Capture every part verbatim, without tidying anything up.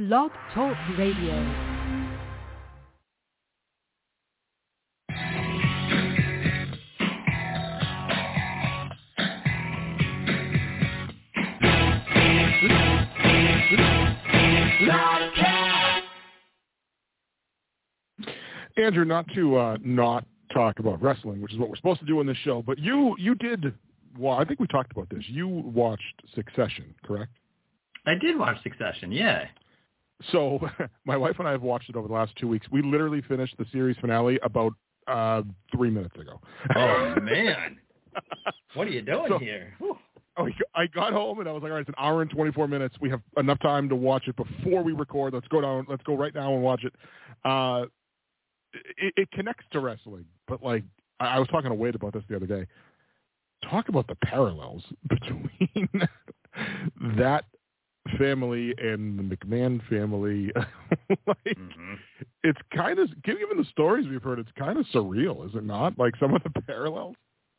Blog Talk Radio. Andrew, not to uh, not talk about wrestling, which is what we're supposed to do on this show, but you you did, well, I think we talked about this. You watched Succession, correct? I did watch Succession, yeah. So my wife and I have watched it over the last two weeks. We literally finished the series finale about uh, three minutes ago. Oh, man. What are you doing so, here? Oh, I got home and I was like, all right, it's an hour and twenty-four minutes. We have enough time to watch it before we record. Let's go down. Let's go right now and watch it. Uh, it, it connects to wrestling, but like I, I was talking to Wade about this the other day. Talk about the parallels between that family and the McMahon family. like, mm-hmm. It's kind of, given the stories we've heard, it's kind of surreal, is it not? Like some of the parallels.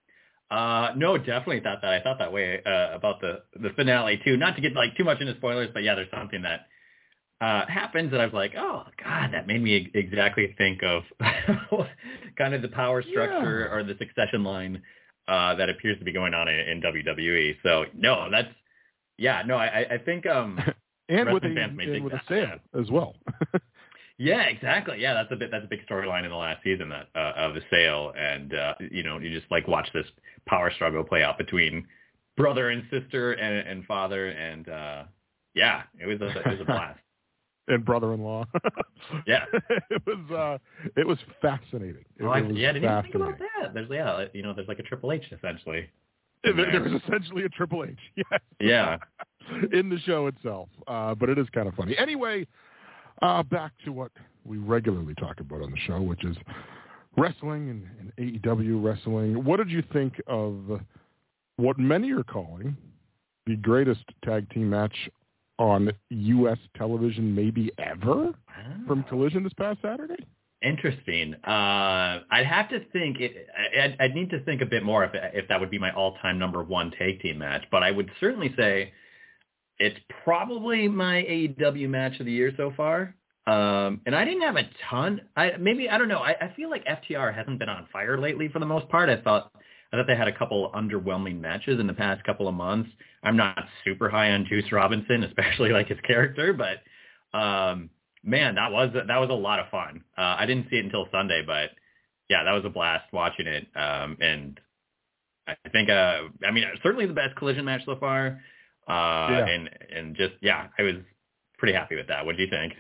Uh, no, definitely thought that. I thought that way uh, about the, the finale too. Not to get like too much into spoilers, but yeah, there's something that uh, happens that I was like, oh God, that made me exactly think of kind of the power structure yeah. or the succession line uh, that appears to be going on in, in W W E. So no, that's yeah, no, I, I think um, and with a, and with a sale as well. Yeah, exactly. Yeah, that's a bit that's a big storyline in the last season that uh, of the sale, and uh, you know, you just like watch this power struggle play out between brother and sister and, and father, and uh, yeah, it was a it was a blast. And brother-in-law. Yeah, it was uh, it was fascinating. It, oh, I, it was yeah, I didn't even think about that. There's yeah, you know, there's like a Triple H essentially. There, there was essentially a Triple H. Yes. Yeah. In the show itself, uh, but it is kind of funny. Anyway. Uh, back to what we regularly talk about on the show, which is wrestling and, and A E W wrestling. What did you think of what many are calling the greatest tag team match on U S television maybe ever oh. from Collision this past Saturday? Interesting. Uh, I'd have to think. It, I'd, I'd need to think a bit more if if that would be my all-time number one tag team match. But I would certainly say it's probably my A E W match of the year so far. Um, and I didn't have a ton. I maybe, I don't know. I, I feel like F T R hasn't been on fire lately for the most part. I thought I thought they had a couple underwhelming matches in the past couple of months. I'm not super high on Juice Robinson, especially like his character, but um, man, that was that was a lot of fun. Uh, I didn't see it until Sunday, but yeah, that was a blast watching it. Um, and I think, uh, I mean, certainly the best Collision match so far. Uh, yeah. and, and just, yeah, I was pretty happy with that. What do you think?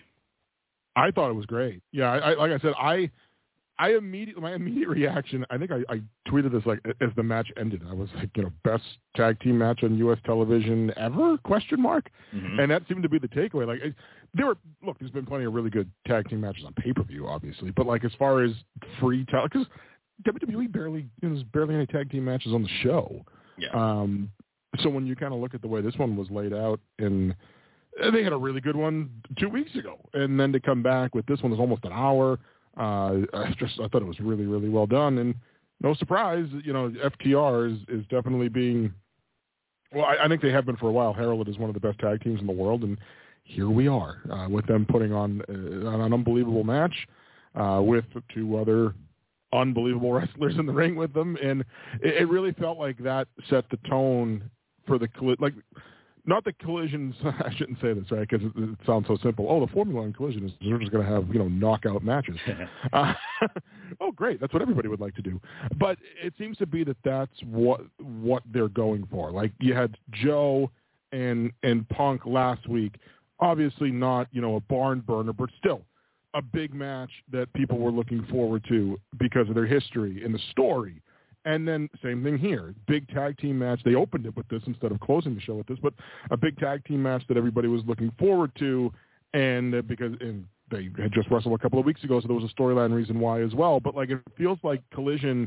I thought it was great. Yeah. I, I like I said, I, I immediately, my immediate reaction, I think I, I tweeted this like as the match ended. I was like, you know, best tag team match on U S television ever? Question mark. Mm-hmm. And that seemed to be the takeaway. Like it, there were, look, there's been plenty of really good tag team matches on pay-per-view, obviously, but like as far as free tele, because W W E barely, you know, there's barely any tag team matches on the show. Yeah. Um, So when you kind of look at the way this one was laid out, and they had a really good one two weeks ago, and then to come back with this one was almost an hour. Uh, I just I thought it was really really well done, and no surprise, you know, F T R is, is definitely being. Well, I, I think they have been for a while. heralded as one of the best tag teams in the world, and here we are uh, with them putting on uh, an unbelievable match uh, with two other unbelievable wrestlers in the ring with them, and it, it really felt like that set the tone for the like, not the collisions. I shouldn't say this, right? Because it, it sounds so simple. Oh, the formula in Collision is they're just going to have you know knockout matches. uh, oh, great! That's what everybody would like to do. But it seems to be that that's what what they're going for. Like you had Joe and and Punk last week. Obviously not you know a barn burner, but still a big match that people were looking forward to because of their history and the story. And then same thing here, big tag team match. They opened it with this instead of closing the show with this, but a big tag team match that everybody was looking forward to. And uh, because and they had just wrestled a couple of weeks ago, so there was a storyline reason why as well. But like it feels like Collision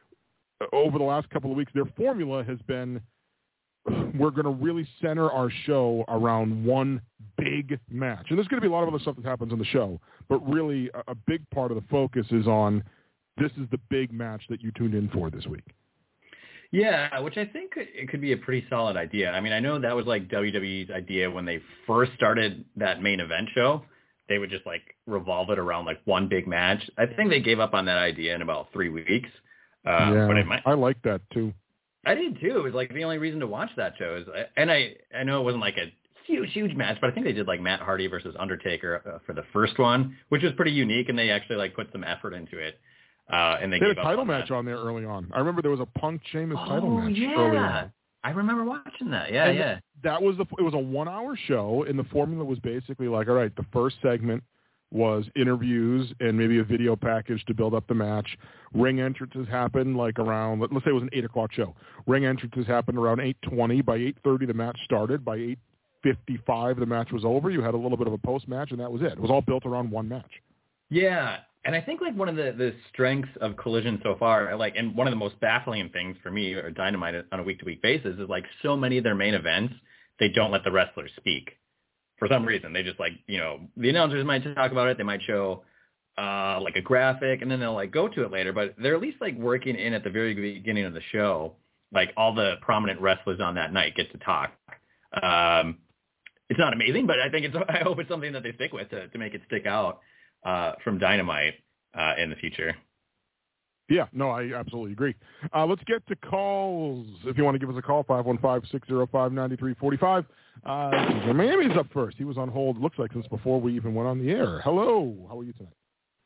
over the last couple of weeks, their formula has been, we're going to really center our show around one big match. And there's going to be a lot of other stuff that happens on the show, but really a, a big part of the focus is on this is the big match that you tuned in for this week. Yeah, which I think it could be a pretty solid idea. I mean, I know that was like W W E's idea when they first started that main event show. They would just like revolve it around like one big match. I think they gave up on that idea in about three weeks. Um, yeah, but it might, I like that too. I did too. It was like the only reason to watch that show is, and I, I know it wasn't like a huge, huge match, but I think they did like Matt Hardy versus Undertaker uh, for the first one, which was pretty unique, and they actually like put some effort into it. Uh, and they, they gave had a title on match that. on there early on. I remember there was a Punk Sheamus oh, title match yeah. early on. I remember watching that. Yeah, and yeah. That was the. It was a one-hour show, and the formula was basically like, all right, the first segment was interviews and maybe a video package to build up the match. Ring entrances happened like around, let's say it was an eight o'clock show. Ring entrances happened around eight twenty. By eight thirty, the match started. By eight fifty-five, the match was over. You had a little bit of a post-match, and that was it. It was all built around one match. Yeah, and I think like one of the, the strengths of Collision so far, like, and one of the most baffling things for me or Dynamite on a week-to-week basis is like so many of their main events, they don't let the wrestlers speak. For some reason, they just like, you know, the announcers might talk about it. They might show uh, like a graphic, and then they'll like go to it later. But they're at least like working in at the very beginning of the show. Like all the prominent wrestlers on that night get to talk. Um, it's not amazing, but I think it's. I hope it's something that they stick with to, to make it stick out uh, from Dynamite uh, in the future. Yeah, no, I absolutely agree. Uh, let's get to calls. If you want to give us a call, five one five, six oh five, nine three four five. Uh, Miami's up first. He was on hold, looks like, since before we even went on the air. Hello. How are you tonight?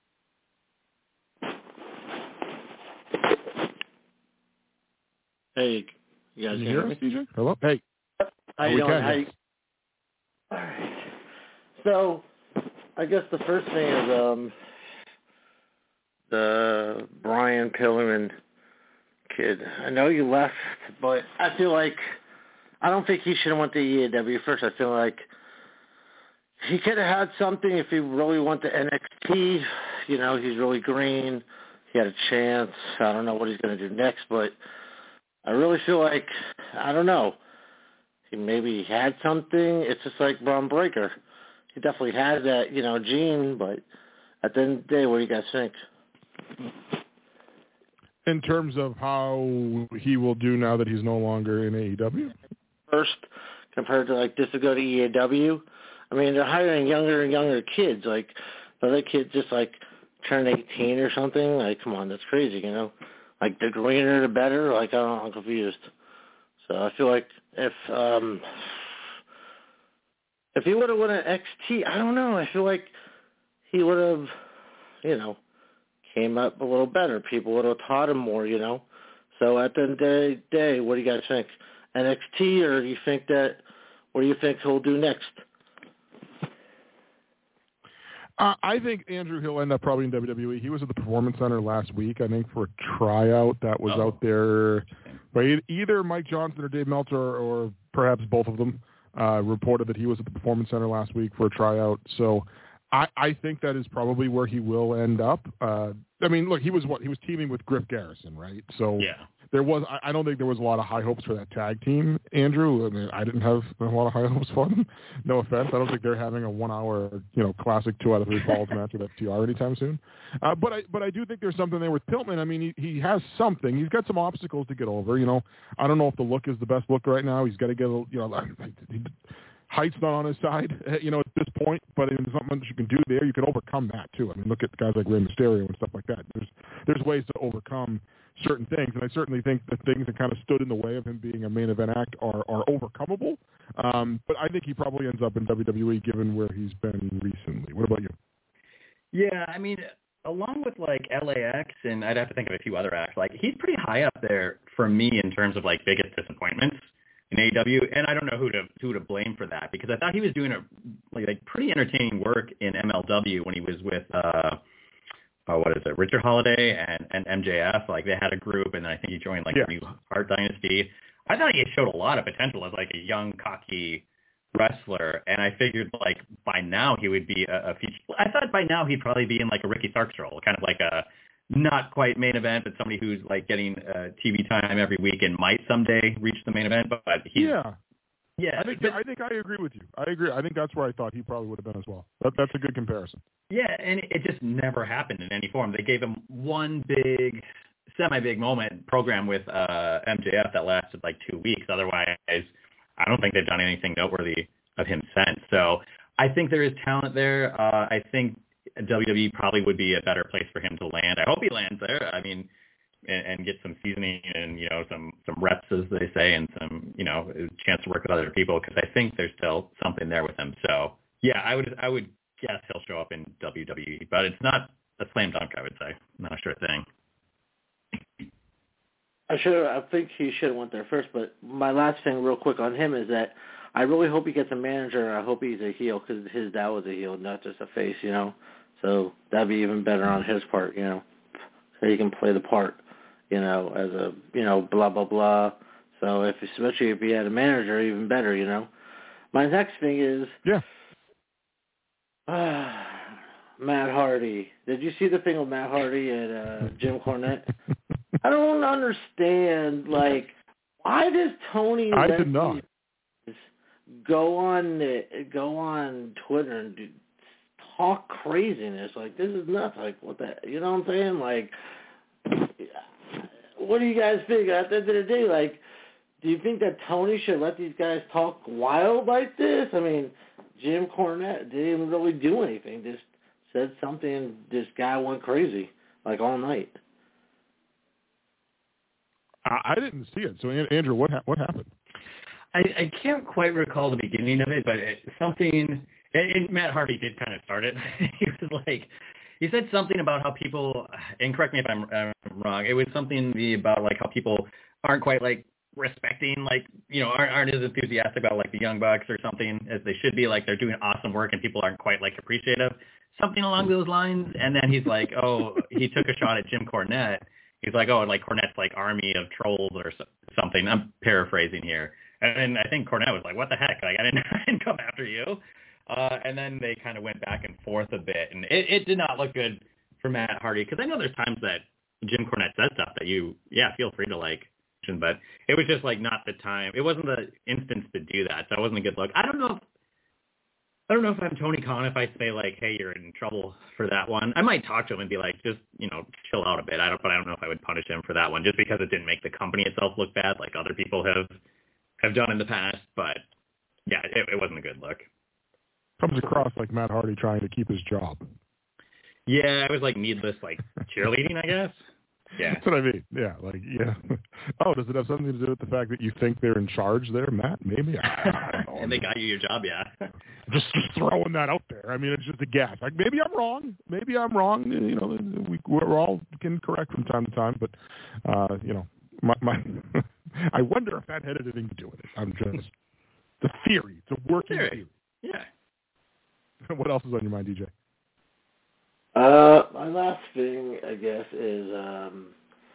Hey, you guys can you hear hear me? us, D J? Hello? Hey. How oh, you we doing? can, How yes. you... All right. So, I guess the first thing is um, the Brian Pillman kid. I know you left, but I feel like I don't think he should have went to E A W first. I feel like he could have had something if he really went to N X T. You know, he's really green. He had a chance. I don't know what he's going to do next, but I really feel like, I don't know, he maybe had something. It's just like Braun Breaker. He definitely has that, you know, gene, but at the end of the day, what do you guys think? In terms of how he will do now that he's no longer in A E W? First, compared to, like, just to go to E A W, I mean, they're hiring younger and younger kids. Like, the other kid just, like, turned eighteen or something. Like, come on, that's crazy, you know? Like, the greener, the better. Like, I don't, I'm confused. So I feel like if um, if he would have won an X T, I don't know. I feel like he would have, you know, came up a little better. People would have taught him more, you know. So at the end of the day, what do you guys think? N X T, or do you think that, what do you think he'll do next? Uh, I think, Andrew, he'll end up probably in W W E. He was at the Performance Center last week, I think, for a tryout that was Oh. out there. By either Mike Johnson or Dave Meltzer, or, or perhaps both of them, uh, reported that he was at the Performance Center last week for a tryout. So I, I think that is probably where he will end up. Uh, I mean, look, he was what he was teaming with Griff Garrison, right? So Yeah. there was. I, I don't think there was a lot of high hopes for that tag team, Andrew. I mean, I didn't have a lot of high hopes for them. No offense. I don't think they're having a one-hour, you know, classic two out of three falls match with F T R anytime soon. Uh, but I, but I do think there's something there with Pillman. I mean, he, he has something. He's got some obstacles to get over. You know, I don't know if the look is the best look right now. He's got to get a, you know, like, he, height's not on his side, you know, at this point, but I mean, there's something that you can do there. You can overcome that too. I mean, look at guys like Rey Mysterio and stuff like that. There's there's ways to overcome certain things, and I certainly think the things that kind of stood in the way of him being a main event act are, are overcomeable. Um, but I think he probably ends up in W W E given where he's been recently. What about you? Yeah, I mean, along with like L A X, and I'd have to think of a few other acts, like he's pretty high up there for me in terms of like biggest disappointments in A E W, and I don't know who to who to blame for that, because I thought he was doing a like, like pretty entertaining work in M L W when he was with uh, uh what is it, Richard Holiday and, and M J F. Like they had a group, and then I think he joined like yeah. the New Heart Dynasty. I thought he showed a lot of potential as like a young, cocky wrestler, and I figured like by now he would be a, a feature. I thought by now he'd probably be in like a Ricky Starks role, kind of like a not quite main event, but somebody who's like getting uh, T V time every week and might someday reach the main event. But, but he's, yeah, yeah, I think but, I think I agree with you. I agree. I think that's where I thought he probably would have been as well. That, that's a good comparison. yeah, and it just never happened in any form. They gave him one big semi-big moment program with uh, M J F that lasted like two weeks. Otherwise, I don't think they've done anything noteworthy of him since. So I think there is talent there. Uh, I think W W E probably would be a better place for him to land. I hope he lands there. I mean, and, and get some seasoning and, you know, some, some reps, as they say, and some, you know, a chance to work with other people, because I think there's still something there with him. So, yeah, I would I would guess he'll show up in W W E, but it's not a slam dunk, I would say. Not a sure thing. I should. I think he should have went there first. But my last thing, real quick, on him is that I really hope he gets a manager. I hope he's a heel, because his dad was a heel, not just a face. You know, so that'd be even better on his part. You know, so he can play the part. You know, as a you know blah blah blah. So if especially if he had a manager, even better. You know, my next thing is yeah. Uh, Matt Hardy. Did you see the thing with Matt Hardy and uh, Jim Cornette? I don't understand, like, why does Tony I let did not. go on the, go on Twitter and do, talk craziness? Like, this is nuts. Like, what the, you know what I'm saying? Like, what do you guys think? At the end of the day, like, do you think that Tony should let these guys talk wild like this? I mean, Jim Cornette didn't even really do anything. Just said something, and this guy went crazy, like, all night. I, I didn't see it. So, Andrew, what ha- what happened? I, I can't quite recall the beginning of it, but it, something, and, and Matt Hardy did kind of start it. He was like, he said something about how people, and correct me if I'm, I'm wrong, it was something about, like, how people aren't quite, like, respecting, like, you know, aren't, aren't as enthusiastic about, like, the Young Bucks or something as they should be. Like, they're doing awesome work and people aren't quite, like, appreciative. Something along those lines. And then he's like, oh, he took a shot at Jim Cornette. He's like, oh, like, Cornette's, like, army of trolls or so, something. I'm paraphrasing here. And, and I think Cornette was like, what the heck? Like, I didn't, I didn't come after you. Uh, and then they kind of went back and forth a bit. And it, it did not look good for Matt Hardy, because I know there's times that Jim Cornette says stuff that you, yeah, feel free to, like, but it was just, like, not the time. It wasn't the instance to do that, so it wasn't a good look. I don't know if I don't know if I'm Tony Khan if I say, like, hey, you're in trouble for that one. I might talk to him and be like, just, you know, chill out a bit. I don't, but I don't know if I would punish him for that one, just because it didn't make the company itself look bad, like other people have have done in the past. But yeah, it, it wasn't a good look. Comes across like Matt Hardy trying to keep his job. Yeah, it was like needless, like, cheerleading, I guess. Yeah. That's what I mean. Yeah, like, yeah. Oh, does it have something to do with the fact that you think they're in charge there, Matt? Maybe. I, I don't know. And they got you your job, yeah. just, just throwing that out there. I mean, it's just a guess. Like, maybe I'm wrong. Maybe I'm wrong. You know, we, we're all can correct from time to time, but, uh, you know, my, my I wonder if that had anything to do with it. I'm just, the theory. It's a working theory. theory. Yeah. What else is on your mind, D J? Uh, my last thing, I guess, is um,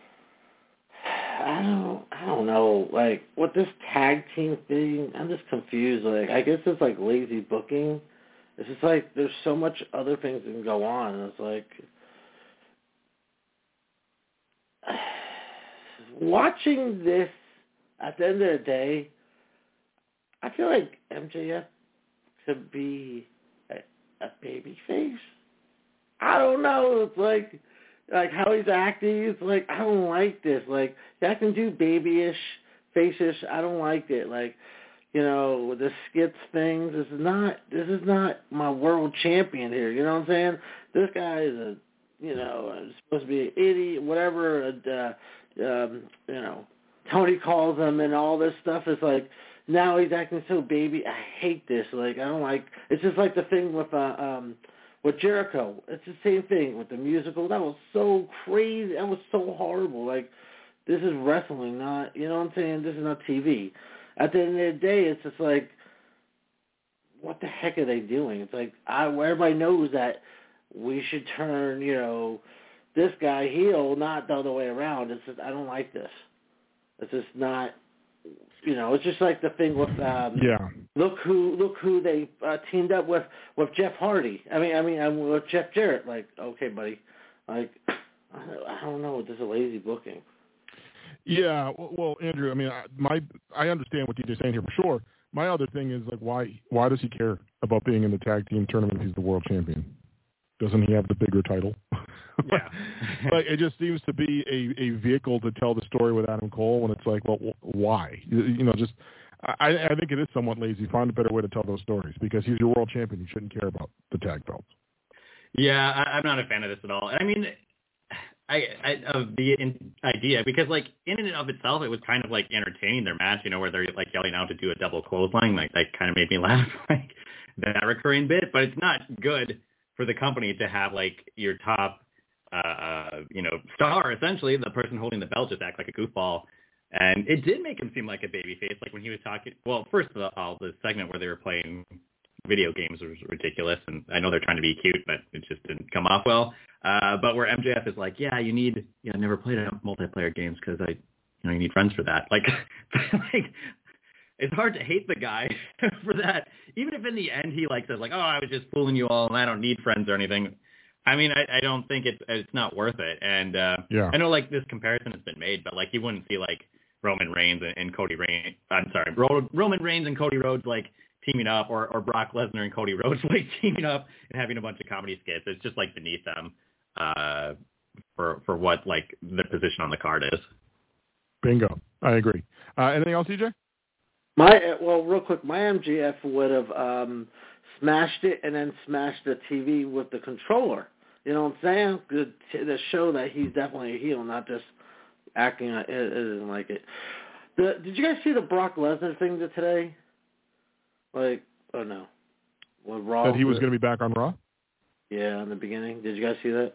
I don't, I don't know, like, with this tag team thing, I'm just confused. Like, I guess it's like lazy booking. It's just like there's so much other things that can go on. And it's like watching this. At the end of the day, I feel like M J F could be a, a baby face. I don't know. It's like, like how he's acting. It's like, I don't like this. Like, I can do babyish, face-ish. I don't like it. Like, you know, the skits things. This is not. This is not my world champion here. You know what I'm saying? This guy is a, you know, supposed to be an idiot. Whatever. Uh, um, you know, Tony calls him and all this stuff. Is like, now he's acting so baby. I hate this. Like, I don't like. It's just like the thing with uh, um. With Jericho, it's the same thing with the musical. That was so crazy. That was so horrible. Like, this is wrestling, not, you know what I'm saying? This is not T V. At the end of the day, it's just like, what the heck are they doing? It's like, I, everybody knows that we should turn, you know, this guy heel, not the other way around. It's just, I don't like this. It's just not, you know, it's just like the thing with um, yeah. Look who look who they uh, teamed up with with Jeff Hardy. I mean, I mean, I'm with Jeff Jarrett. Like, okay, buddy. Like, I don't know. This is a lazy booking. Yeah. Well, well, Andrew. I mean, I, my I understand what D J's saying here for sure. My other thing is, like, why why does he care about being in the tag team tournament if he's the world champion? Doesn't he have the bigger title? Yeah. Like it just seems to be a, a vehicle to tell the story with Adam Cole when it's like, well, why? You, you know, just I, I think it is somewhat lazy. Find a better way to tell those stories because he's your world champion. You shouldn't care about the tag belts. Yeah, I, I'm not a fan of this at all. I mean, I, I of the in, idea because like in and of itself, it was kind of like entertaining their match. You know, where they're like yelling out to do a double clothesline. Like that kind of made me laugh. Like that recurring bit, but it's not good for the company to have like your top, uh, you know, star, essentially, the person holding the belt just act like a goofball. And it did make him seem like a babyface, like when he was talking, well, first of all, the segment where they were playing video games was ridiculous, and I know they're trying to be cute, but it just didn't come off well. Uh, but where M J F is like, yeah, you need, yeah, I never played a multiplayer games because I, you know, you need friends for that. Like, like, it's hard to hate the guy for that. Even if in the end he like says like, oh, I was just fooling you all and I don't need friends or anything. I mean, I, I don't think it's it's not worth it. And uh, yeah. I know like this comparison has been made, but like you wouldn't see like Roman Reigns and, and Cody Reigns. I'm sorry, Ro- Roman Reigns and Cody Rhodes like teaming up, or, or Brock Lesnar and Cody Rhodes like teaming up and having a bunch of comedy skits. It's just like beneath them uh, for for what like the position on the card is. Bingo. I agree. Uh, anything else, C J? My well, real quick, my M J F would have um, smashed it and then smashed the T V with the controller. You know what I'm saying? To, to show that he's definitely a heel, not just acting it isn't like it. The, did you guys see the Brock Lesnar thing today? Like, oh no, what Raw? That he was going to be back on Raw? Yeah, in the beginning. Did you guys see that?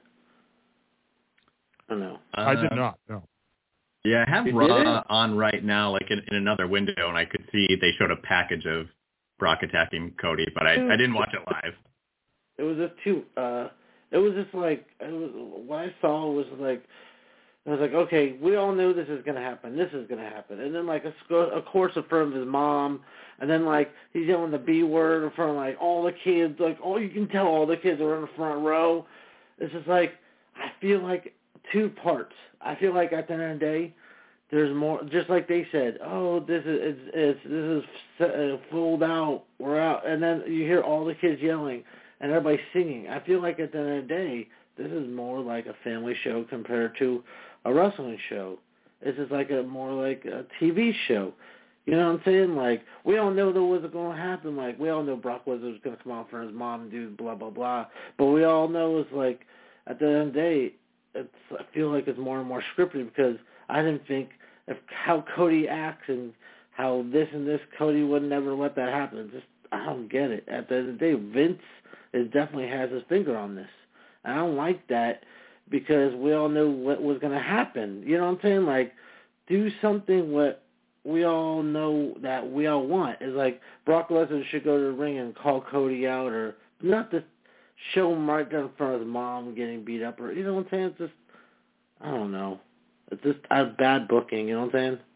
Oh no, Uh, I did not. No. Yeah, I have You Raw on right now, like in, in another window, and I could see they showed a package of Brock attacking Cody, but I, I didn't watch it live. It was just too. Uh, it was just like it was. What I saw was like, I was like, okay, we all knew this is gonna happen. This is gonna happen, and then like of course in front of his mom, and then like he's yelling the B word in front of like all the kids. Like all you can tell, all the kids are in the front row. It's just like I feel like two parts. I feel like at the end of the day, there's more. Just like they said, oh, this is it's, it's this is uh, fooled out. We're out, and then you hear all the kids yelling and everybody singing. I feel like at the end of the day, this is more like a family show compared to a wrestling show. This is like a more like a T V show. You know what I'm saying? Like, we all know that was going to happen. Like, we all know Brock Lesnar was going to come out for his mom and do blah, blah, blah. But we all know it's like, at the end of the day, it's, I feel like it's more and more scripted because I didn't think of how Cody acts and how this and this, Cody would never let that happen. Just, I don't get it. At the end of the day, Vince is definitely has his finger on this. I don't like that because we all knew what was going to happen. You know what I'm saying? Like, do something what we all know that we all want. It's like Brock Lesnar should go to the ring and call Cody out, or not to show him right there in front of his mom getting beat up, or you know what I'm saying? It's just, I don't know. It's just a bad booking. You know what I'm saying?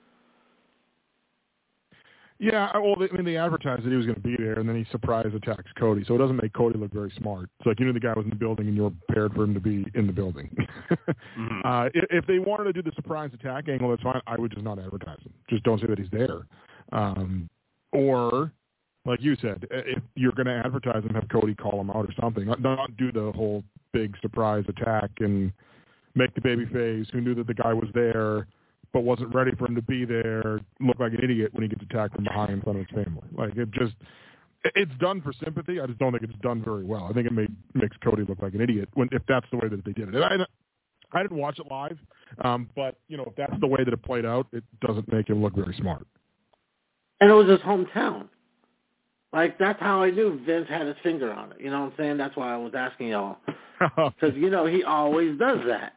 Yeah, well, I mean, they advertised that he was going to be there, and then he surprise attacks Cody, so it doesn't make Cody look very smart. It's like you knew the guy was in the building, and you were prepared for him to be in the building. mm-hmm. uh, if, if they wanted to do the surprise attack angle, that's fine. I would just not advertise him. Just don't say that he's there. Um, or, like you said, if you're going to advertise him, have Cody call him out or something. Not, not do the whole big surprise attack and make the babyface who knew that the guy was there but wasn't ready for him to be there, look like an idiot when he gets attacked from behind in front of his family. Like, it just, it's done for sympathy. I just don't think it's done very well. I think it made, makes Cody look like an idiot when, if that's the way that they did it. And I, I didn't watch it live, um, but, you know, if that's the way that it played out, it doesn't make him look very smart. And it was his hometown. Like, that's how I knew Vince had his finger on it. You know what I'm saying? That's why I was asking y'all. Because, you know, he always does that.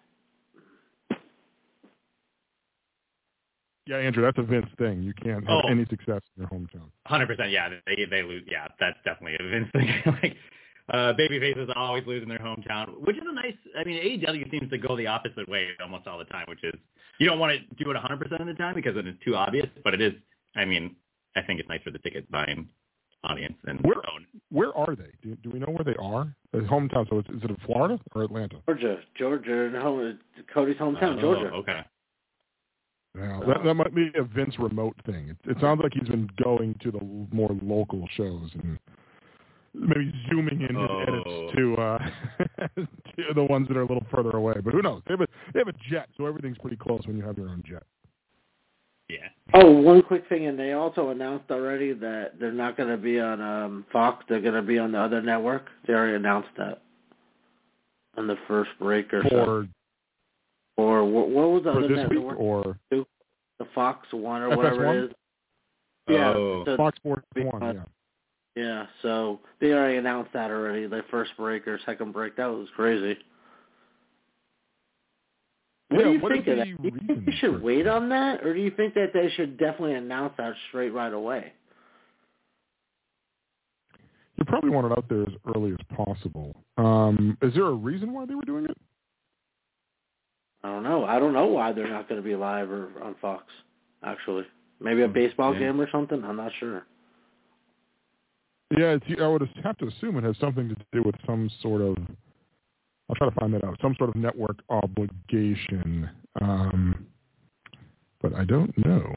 Yeah, Andrew, that's a Vince thing. You can't have Oh. any success in your hometown. one hundred percent, yeah, they they lose. Yeah, that's definitely a Vince thing. Like, uh, babyfaces always lose in their hometown, which is a nice. I mean, A E W seems to go the opposite way almost all the time, which is you don't want to do it one hundred percent of the time because it is too obvious. But it is. I mean, I think it's nice for the ticket buying audience and where own. where are they? Do, do we know where they are? The hometown. So is, is it in Florida or Atlanta? Georgia, Georgia, home, Cody's hometown, Oh, Georgia. Okay. Yeah, that, that might be a Vince remote thing. It, it sounds like he's been going to the more local shows and maybe zooming in his oh. edits to, uh, to the ones that are a little further away. But who knows? They have a they have a jet, so everything's pretty close when you have your own jet. Yeah. Oh, one quick thing, and they also announced already that they're not going to be on um, Fox. They're going to be on the other network. They already announced that on the first break or For so. Or what, what was the for other this network? week or The Fox One or F S one? whatever it is. Yeah, Oh. so Fox Sports One. Yeah. Yeah, so they already announced that already. Their first break or second break. That was crazy. What yeah, do you what think is of that? the Do you think reason they should for- wait on that, or do you think that they should definitely announce that straight right away? You probably want it out there as early as possible. Um, is there a reason why they were doing it? I don't know. I don't know why they're not going to be live or on Fox, actually. Maybe a baseball yeah. game or something? I'm not sure. Yeah, it's, I would have to assume it has something to do with some sort of, I'll try to find that out, some sort of network obligation. Um, but I don't know.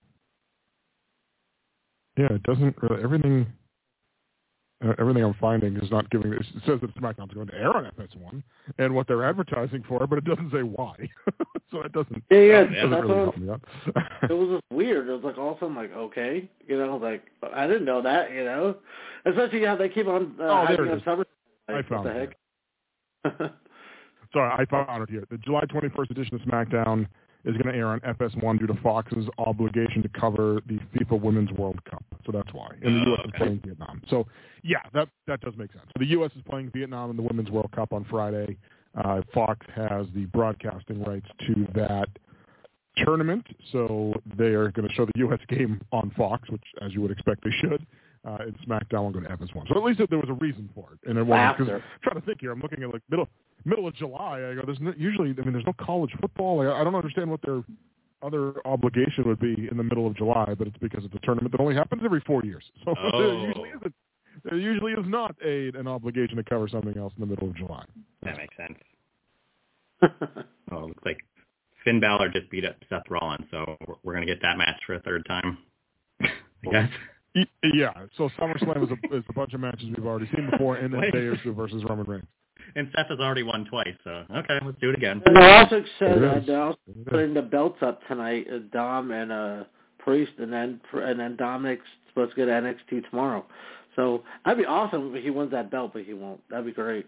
Yeah, it doesn't really, everything, uh, everything I'm finding is not giving, it says that SmackDown's going to air on F S one and what they're advertising for, but it doesn't say why. So it doesn't, Yeah, yeah, it doesn't that's really what help me out. it was just weird. It was like all of a sudden, like, okay, you know, like I didn't know that, you know, especially how they keep on uh, Oh, there hyping it up is. Summer. I Like, found what the it. heck? Sorry, I found it here. The July twenty-first edition of SmackDown is going to air on F S one due to Fox's obligation to cover the FIFA Women's World Cup. So that's why. And the Oh, U S okay. is playing Vietnam. So, yeah, that that does make sense. So the U S is playing Vietnam in the Women's World Cup on Friday. Uh, Fox has the broadcasting rights to that tournament, so they are going to show the U S game on Fox, which, as you would expect, they should. Uh, and SmackDown will go to F S one. So at least there was a reason for it. And it wasn't, because I'm trying to think here, I'm looking at like middle middle of July. I go, there's no, usually, I mean, there's no college football. Like, I don't understand what their other obligation would be in the middle of July, but it's because it's a tournament that only happens every four years. So Oh. there usually isn't. There usually is not a an obligation to cover something else in the middle of July. That makes sense. Oh, looks like Finn Balor just beat up Seth Rollins, so we're going to get that match for a third time, I guess. Yeah, so SummerSlam is a, is a bunch of matches we've already seen before, and then Wait. Bears versus Roman Reigns. And Seth has already won twice, so okay, let's do it again. And they also said It uh, is. they're also It is. putting the belts up tonight, uh, Dom and uh, Priest, and then and then Dominic's supposed to get N X T tomorrow. So that'd be awesome if he wins that belt, but he won't. That'd be great.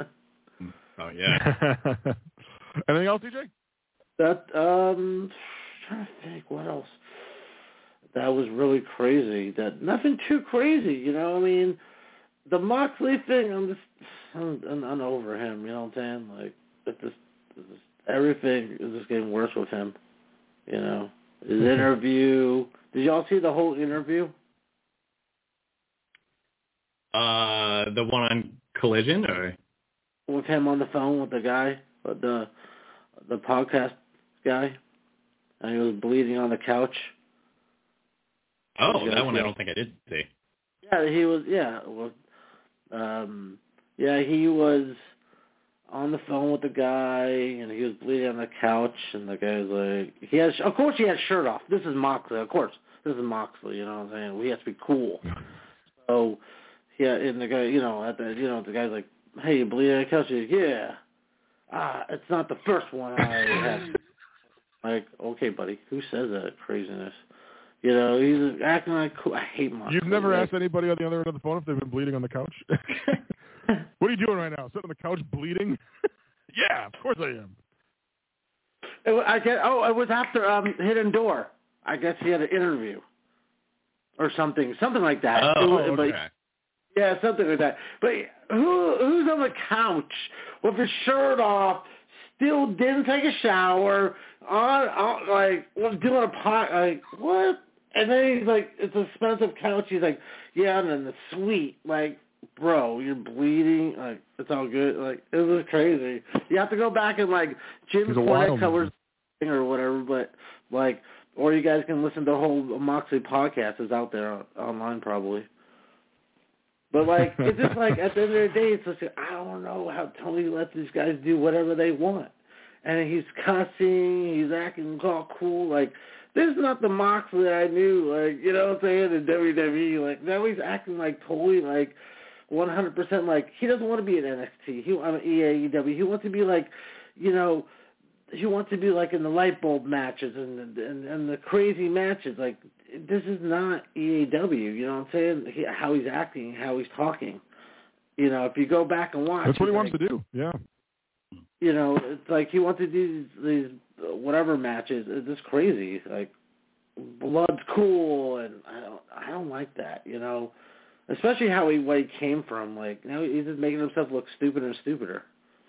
Oh yeah. Anything else, D J? That um, trying to think what else. That was really crazy. That nothing too crazy, you know. I mean, the Moxley thing. I'm just, I'm, I'm, I'm over him. You know what I'm saying? Like, it just, it just everything is just getting worse with him. You know, his interview. Did y'all see the whole interview? Uh, the one on Collision, or With him on the phone with the guy, with the the podcast guy, and he was bleeding on the couch. oh, Did you that guys one see I don't think I did see. Yeah, he was. Yeah, well, um, yeah, he was on the phone with the guy, and he was bleeding on the couch, and the guy's like, he has, of course, he had shirt off. This is Moxley, of course. This is Moxley. You know what I'm saying? We have to be cool. So, yeah, and the guy, you know, at the, you know, the guy's like, hey, you bleeding on the couch? He's like, yeah. Ah, it's not the first one I had. Like, okay, buddy, who says that craziness? You know, he's acting like cool. I hate Moxley. You've never like, asked anybody on the other end of the phone if they've been bleeding on the couch? What are you doing right now? Sitting on the couch bleeding? Yeah, of course I am. It, wa- I guess, oh, it was after um, Hidden Door. I guess he had an interview or something, something like that. Oh, It was- but- okay. yeah, something like that. But who who's on the couch with his shirt off, still didn't take a shower, on, on like was doing a pot, like what? And then he's like, it's an expensive couch. He's like, yeah, and then the suite, like, bro, you're bleeding, like it's all good, like it was crazy. You have to go back and like Jim He's a Cornette wild covers man. or whatever, but like, or you guys can listen to the whole Moxley podcast is out there on, online probably. But, like, it's just like, at the end of the day, it's just, like, I don't know how Tony lets these guys do whatever they want. And he's cussing, he's acting all cool. Like, this is not the Moxley I knew, like, you know what I'm saying, in W W E. Like, now he's acting like totally, like, one hundred percent like he doesn't want to be in N X T. He on A E W. He wants to be like, you know, he wants to be like in the light bulb matches and and, and the crazy matches. Like this is not E A W. You know what I'm saying? He, how he's acting, how he's talking. You know, if you go back and watch, that's what he wants like, to do. Yeah. You know, it's like he wants to do these, these whatever matches. It's just crazy. Like blood's cool, and I don't, I don't like that. You know, especially how he, where he came from. Like now he's just making himself look stupider and stupider.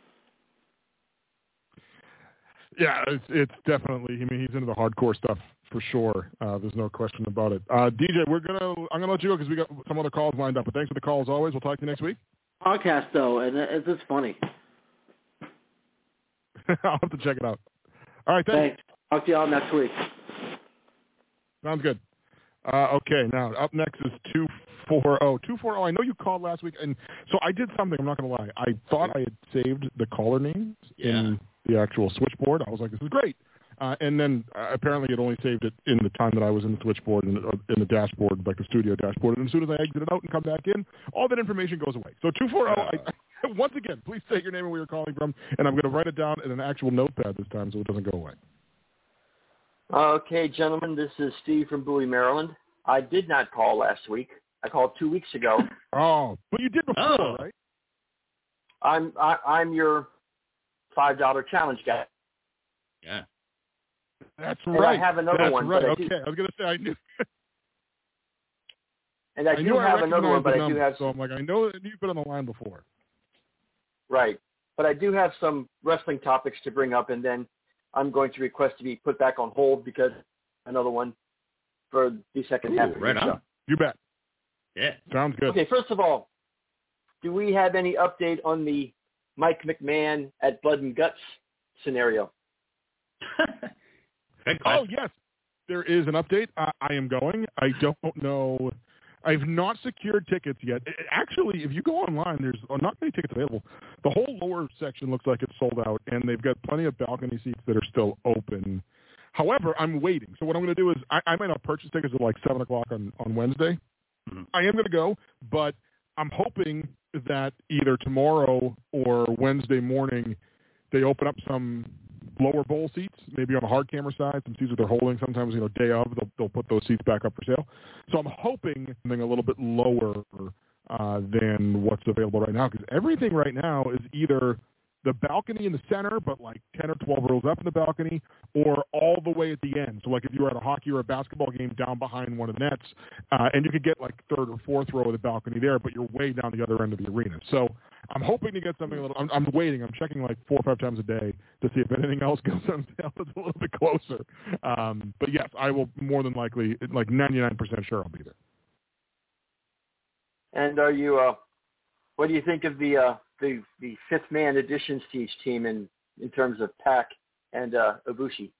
Yeah, it's it's definitely. I mean, he's into the hardcore stuff for sure. Uh, there's no question about it. Uh, D J, we're gonna. I'm gonna let you go because we got some other calls lined up. But thanks for the call as always. We'll talk to you next week. Podcast though, and it's just funny. I'll have to check it out. All right, thanks. Thanks. Talk to y'all next week. Sounds good. Uh, okay, now up next is two four zero. two four zero, I know you called last week, and so I did something, I'm not going to lie. I thought I had saved the caller names yeah. in the actual switchboard. I was like, this is great. Uh, and then uh, apparently it only saved it in the time that I was in the switchboard, in the, uh, in the dashboard, like the studio dashboard. And as soon as I exit it out and come back in, all that information goes away. So two four zero, uh, I, once again, please state your name and where you're calling from, and I'm going to write it down in an actual notepad this time so it doesn't go away. Okay, gentlemen, this is Steve from Bowie, Maryland. I did not call last week. I called two weeks ago. Oh, but you did before, oh. right? I'm I, I'm your five dollar challenge guy. Yeah. That's and right. I have another That's one. right. But I okay, do, I was going to say I knew. and I, I do knew have I another one, but the I do number, have. So I'm like, I know that you've been on the line before. Right, but I do have some wrestling topics to bring up, and then I'm going to request to be put back on hold because another one for the second Ooh, half of right the on. show. You bet. Yeah. Sounds good. Okay, first of all, do we have any update on the Mike McMahon at Blood and Guts scenario? Oh, yes. There is an update. I, I am going. I don't know. I've not secured tickets yet. It, actually, if you go online, there's not many tickets available. The whole lower section looks like it's sold out, and they've got plenty of balcony seats that are still open. However, I'm waiting. So what I'm going to do is I, I might not purchase tickets at like seven o'clock on, on Wednesday. Mm-hmm. I am going to go, but I'm hoping that either tomorrow or Wednesday morning they open up some lower bowl seats, maybe on the hard camera side, some seats that they're holding. Sometimes, you know, day of, they'll, they'll put those seats back up for sale. So I'm hoping something a little bit lower uh, than what's available right now, because everything right now is either the balcony in the center, but like ten or twelve rows up in the balcony, or all the way at the end. So like if you were at a hockey or a basketball game down behind one of the nets, uh, and you could get like third or fourth row of the balcony there, but you're way down the other end of the arena. So I'm hoping to get something a little, I'm, I'm waiting. I'm checking like four or five times a day to see if anything else goes on sale that's a little bit closer. Um, but yes, I will more than likely, like ninety-nine percent sure I'll be there. And are you, uh, what do you think of the, uh, the the fifth man additions to each team in, in terms of Pac and uh, Ibushi?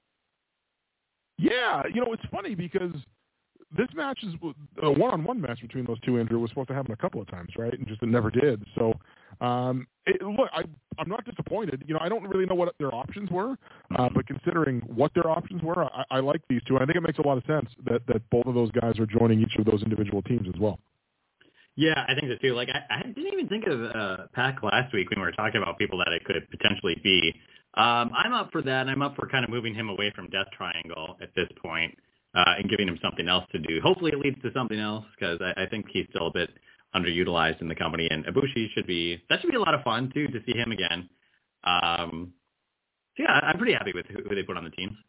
Yeah, you know, it's funny because this match is a one-on-one match between those two. Andrew was supposed to happen a couple of times, right? And just it never did. So, um, it, look, I, I'm not disappointed. You know, I don't really know what their options were, uh, but considering what their options were, I, I like these two. And I think it makes a lot of sense that, that both of those guys are joining each of those individual teams as well. Yeah, I think so too. Like, I, I didn't even think of uh, Pac last week when we were talking about people that it could potentially be. Um, I'm up for that, and I'm up for kind of moving him away from Death Triangle at this point, uh, and giving him something else to do. Hopefully it leads to something else, because I, I think he's still a bit underutilized in the company, and Ibushi should be, that should be a lot of fun, too, to see him again. Um, so yeah, I'm pretty happy with who, who they put on the teams.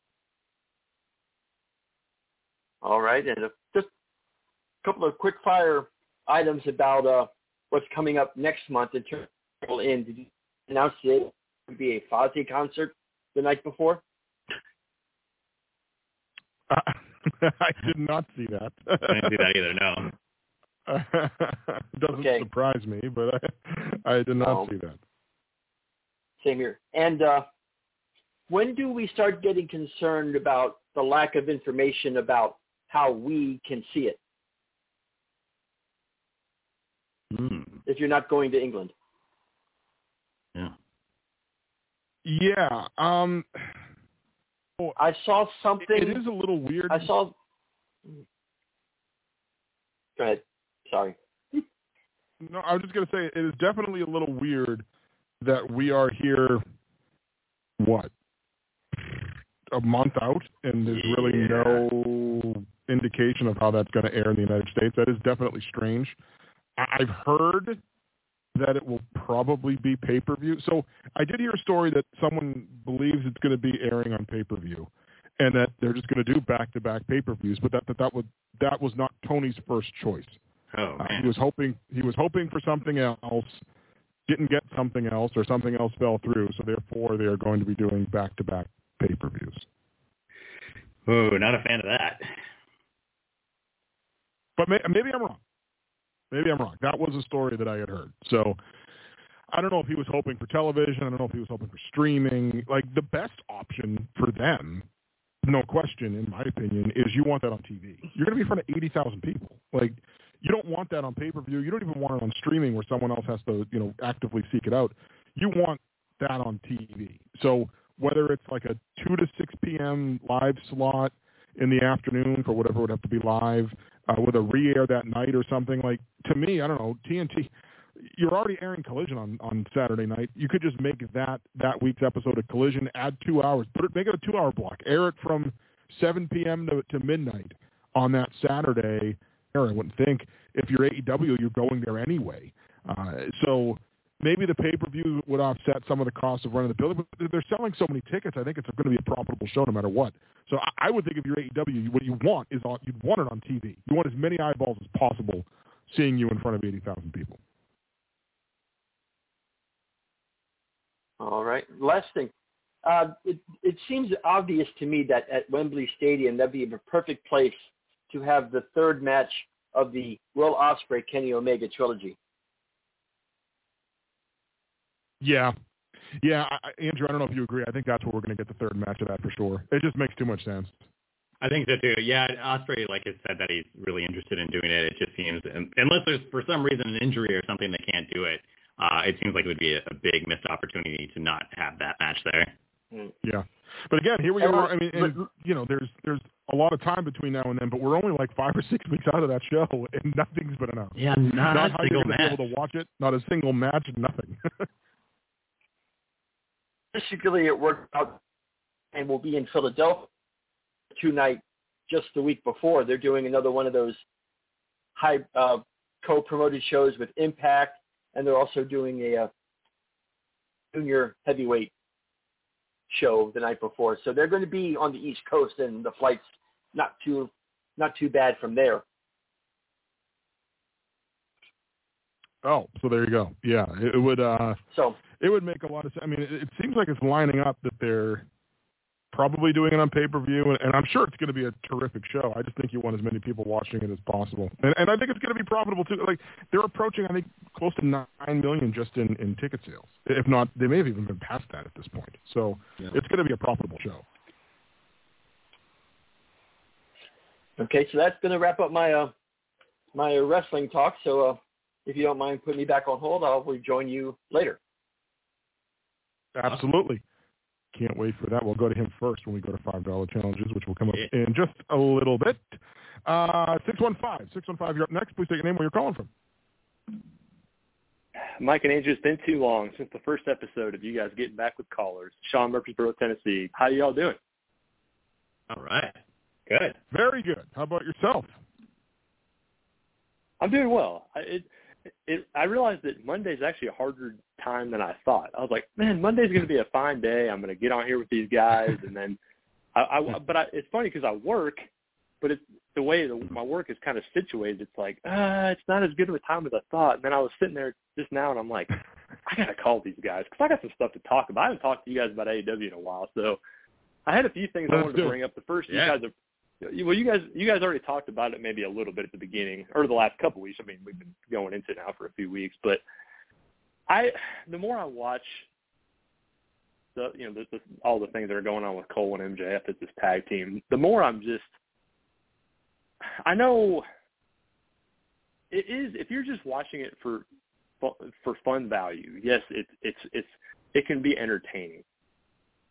All right, and just a couple of quick fire items about uh, what's coming up next month in terms of in. Did you announce it would be a Fozzy concert the night before? Uh, I did not see that. I didn't see that either, no. It doesn't okay. surprise me, but I, I did not no. see that. Same here. And uh, when do we start getting concerned about the lack of information about how we can see it? Mm. If you're not going to England. Yeah. Yeah. Um, I saw something. It is a little weird. I saw. Go ahead. Sorry. No, I was just going to say it is definitely a little weird that we are here, what, a month out, and there's really yeah. no indication of how that's going to air in the United States. That is definitely strange. I've heard that it will probably be pay-per-view. So I did hear a story that someone believes it's going to be airing on pay-per-view, and that they're just going to do back-to-back pay-per-views, but that that, that, would, that was not Tony's first choice. Oh, man. Uh, he was hoping he was hoping for something else, didn't get something else, or something else fell through, so therefore they are going to be doing back-to-back pay-per-views. Oh, not a fan of that. But may, maybe I'm wrong. Maybe I'm wrong. That was a story that I had heard. So I don't know if he was hoping for television. I don't know if he was hoping for streaming. Like, the best option for them, no question, in my opinion, is you want that on T V. You're going to be in front of eighty thousand people. Like, you don't want that on pay-per-view. You don't even want it on streaming where someone else has to, you know, actively seek it out. You want that on T V. So whether it's like a two to six p.m. live slot in the afternoon for whatever would have to be live, uh, with a re-air that night or something, like, to me, I don't know, T N T, you're already airing Collision on, on Saturday night. You could just make that that week's episode of Collision, add two hours, put it, make it a two-hour block, air it from seven p.m. to, to midnight on that Saturday. I wouldn't think if you're A E W, you're going there anyway. Uh, so maybe the pay-per-view would offset some of the costs of running the building, but they're selling so many tickets, I think it's going to be a profitable show no matter what. So I, I would think if you're A E W, what you want is on, you'd want it on T V. You want as many eyeballs as possible seeing you in front of eighty thousand people. All right. Last thing. Uh, it, it seems obvious to me that at Wembley Stadium, that'd be a perfect place to have the third match of the Will Ospreay Kenny Omega trilogy. Yeah. Yeah, I, Andrew, I don't know if you agree. I think that's where we're going to get the third match of that for sure. It just makes too much sense. I think so too. Yeah, Ospreay, like, has said that he's really interested in doing it. It just seems, unless there's for some reason an injury or something they can't do it, uh, it seems like it would be a, a big missed opportunity to not have that match there. Yeah, but again, here we are. I mean, and, you know, there's there's a lot of time between now and then, but we're only like five or six weeks out of that show, and nothing's been announced. Yeah, not, not a how single you're going to match. be able to watch it. Not a single match. Nothing. Basically, it worked out, and we'll be in Philadelphia tonight. Just the week before, they're doing another one of those high uh, co-promoted shows with Impact, and they're also doing a, a junior heavyweight show the night before. So they're going to be on the East Coast, and the flight's not too not too bad from there. Oh, so there you go. Yeah, it, it would. Uh, so it would make a lot of sense. I mean, it, it seems like it's lining up that they're probably doing it on pay-per-view, and, and I'm sure it's going to be a terrific show. I just think you want as many people watching it as possible, and, and I think it's going to be profitable too. Like, they're approaching, I think, close to nine million just in, in ticket sales. If not, they may have even been past that at this point. So yeah. It's going to be a profitable show. Okay, so that's going to wrap up my uh, my wrestling talk. So uh, if you don't mind putting me back on hold, I'll rejoin you later. Absolutely. Can't wait for that. We'll go to him first when we go to five dollar challenges, which will come up in just a little bit. Uh, six one five, six one five, you're up next. Please take your name, where you're calling from. Mike and Andrew, it's been too long since the first episode of you guys getting back with callers. Sean, Murfreesboro, Tennessee. How y'all doing? All right. Good. Very good. How about yourself? I'm doing well. I, it, it, I realized that Monday's actually a harder time than I thought. I was like, man, Monday's going to be a fine day. I'm going to get on here with these guys, and then, I, I but I, it's funny because I work, but it's the way the, my work is kind of situated. It's like, ah, it's not as good of a time as I thought. And then I was sitting there just now, and I'm like, I got to call these guys because I got some stuff to talk about. I haven't talked to you guys about A E W in a while, so I had a few things Let's I wanted to bring up. The first, yeah. you guys are. Well, you guys, you guys already talked about it maybe a little bit at the beginning or the last couple of weeks. I mean, we've been going into it now for a few weeks, but I, the more I watch the, you know, the, the, all the things that are going on with Cole and M J F as this tag team, the more I'm just, I know it is, if you're just watching it for, for fun value, yes, it's, it's, it's, it can be entertaining.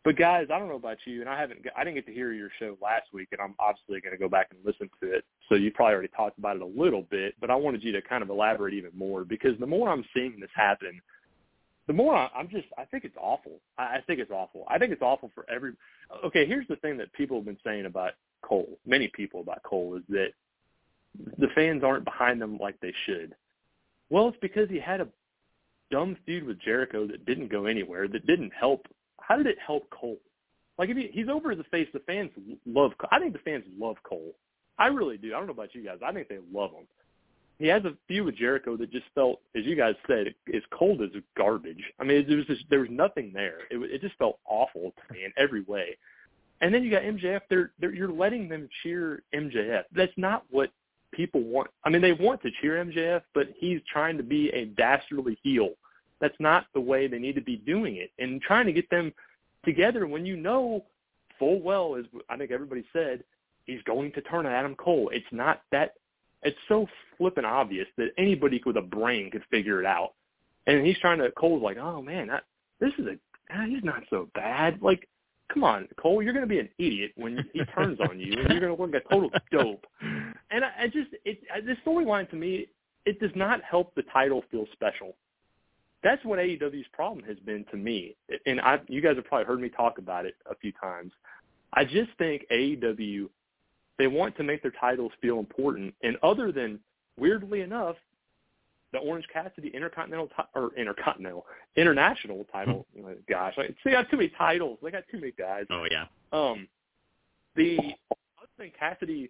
But guys, I don't know about you, and I haven't, I didn't get to hear your show last week, and I'm obviously going to go back and listen to it. So you probably already talked about it a little bit, but I wanted you to kind of elaborate even more, because the more I'm seeing this happen, the more I, I'm just, I think it's awful. I, I think it's awful. I think it's awful for every. Okay, here's the thing that people have been saying about Cole. Many people about Cole is that the fans aren't behind them like they should. Well, it's because he had a dumb feud with Jericho that didn't go anywhere, that didn't help. How did it help Cole? Like, if he, he's over as a face, the fans love Cole. I think the fans love Cole. I really do. I don't know about you guys. I think they love him. He has a feud with Jericho that just felt, as you guys said, as cold as garbage. I mean, there was just, there was nothing there. It, it just felt awful to me in every way. And then you got M J F. They're, they're, you're letting them cheer M J F. That's not what people want. I mean, they want to cheer M J F, but he's trying to be a dastardly heel. That's not the way they need to be doing it. And trying to get them together when you know full well, as I think everybody said, he's going to turn on Adam Cole. It's not that – it's so flippin' obvious that anybody with a brain could figure it out. And he's trying to – Cole's like, oh, man, I, this is a ah, – he's not so bad. Like, come on, Cole, you're going to be an idiot when he turns on you, and you're going to look like a total dope. And I, I just it, – this storyline to me, it does not help the title feel special. That's what A E W's problem has been to me. And I, you guys have probably heard me talk about it a few times. I just think A E W, they want to make their titles feel important. And other than, weirdly enough, the Orange Cassidy Intercontinental or Intercontinental International title, oh, gosh, I, they got too many titles. They got too many guys. Oh, yeah. Um, the other than Cassidy,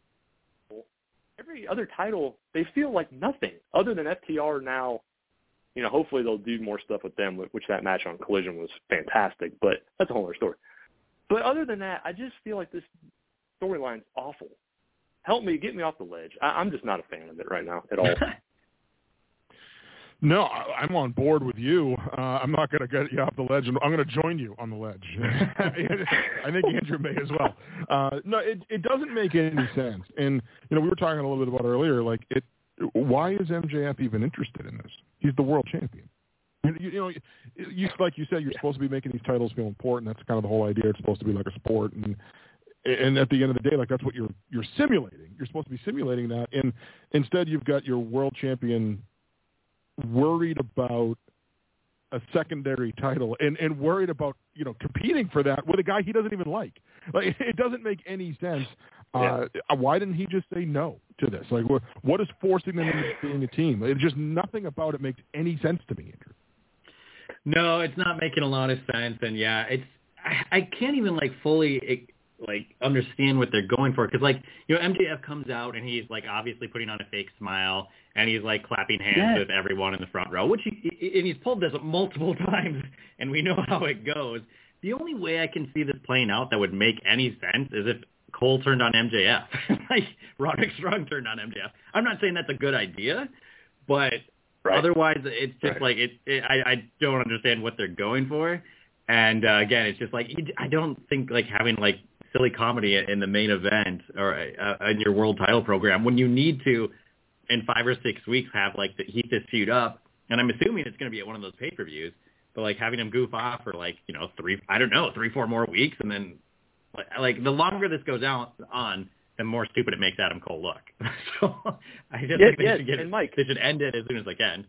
every other title, they feel like nothing other than F T R now. You know, hopefully they'll do more stuff with them, which that match on Collision was fantastic, but that's a whole other story. But other than that, I just feel like this storyline's awful. Help me, get me off the ledge. I, I'm just not a fan of it right now at all. No, I, I'm on board with you. Uh, I'm not going to get you off the ledge. I'm going to join you on the ledge. I think Andrew may as well. Uh, no, it, it doesn't make any sense. And, you know, we were talking a little bit about earlier, like, it. Why is M J F even interested in this? He's the world champion. You, you, you know, you, like you said, you're supposed to be making these titles feel important. That's kind of the whole idea. It's supposed to be like a sport, and and at the end of the day, like that's what you're you're simulating. You're supposed to be simulating that, and instead you've got your world champion worried about a secondary title and, and worried about, you know, competing for that with a guy he doesn't even like. Like, it doesn't make any sense. Uh, yeah. Why didn't he just say no to this? Like, what, what is forcing them into being a team? It's just nothing about it makes any sense to me, Andrew. No, it's not making a lot of sense. And yeah, it's, I, I can't even like fully like understand what they're going for. Cause like, you know, M J F comes out and he's like obviously putting on a fake smile and he's like clapping hands yes. with everyone in the front row, which he, and he's pulled this multiple times and we know how it goes. The only way I can see this playing out that would make any sense is if Cole turned on M J F, like Roderick Strong turned on M J F. I'm not saying that's a good idea, but right. otherwise it's just right. like it, it. I, I don't understand what they're going for, and uh, again, it's just like I don't think like having like silly comedy in the main event or uh, in your world title program when you need to in five or six weeks have like the, heat this feud up, and I'm assuming it's going to be at one of those pay per views, but like having him goof off for like you know three I don't know three four more weeks and then. Like, the longer this goes out on, the more stupid it makes Adam Cole look. So I just yeah, think they, yeah, should get and it, Mike, they should end it as soon as they can.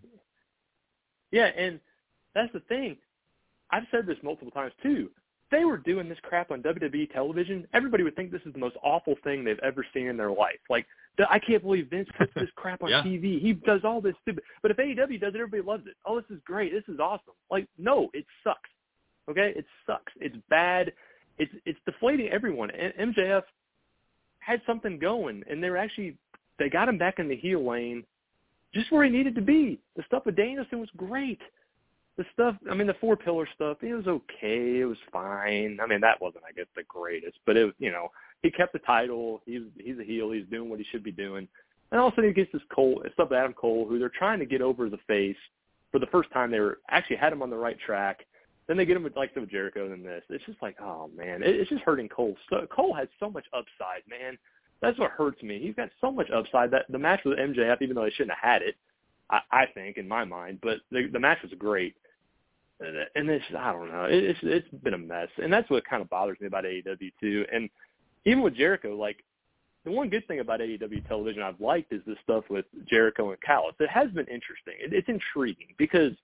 Yeah, and that's the thing. I've said this multiple times, too. If they were doing this crap on W W E television, everybody would think this is the most awful thing they've ever seen in their life. Like, I can't believe Vince puts this crap on yeah. T V. He does all this stupid. But if A E W does it, everybody loves it. Oh, this is great. This is awesome. Like, no, it sucks. Okay? It sucks. It's bad. It's it's deflating everyone. And M J F had something going, and they were actually they got him back in the heel lane, just where he needed to be. The stuff with Danielson was great. The stuff, I mean, the four pillar stuff, it was okay. It was fine. I mean, that wasn't, I guess, the greatest, but it was, you know, he kept the title. He's he's a heel. He's doing what he should be doing. And all of a sudden he gets this Cole stuff with Adam Cole, who they're trying to get over the face for the first time. They were actually had him on the right track. Then they get him with like with Jericho and this. It's just like, oh man, it, it's just hurting Cole. So Cole has so much upside, man. That's what hurts me. He's got so much upside. That the match with M J F, even though they shouldn't have had it, I, I think in my mind, but the, the match was great. and it's I don't know, it's it's been a mess, and that's what kind of bothers me about A E W too. And even with Jericho, like the one good thing about A E W television I've liked is this stuff with Jericho and Callis. It has been interesting. It, it's intriguing because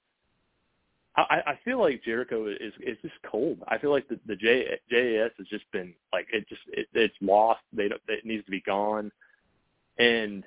I, I feel like Jericho is is just cold. I feel like the, the J, JAS has just been like it just it, it's lost. They don't, it needs to be gone, and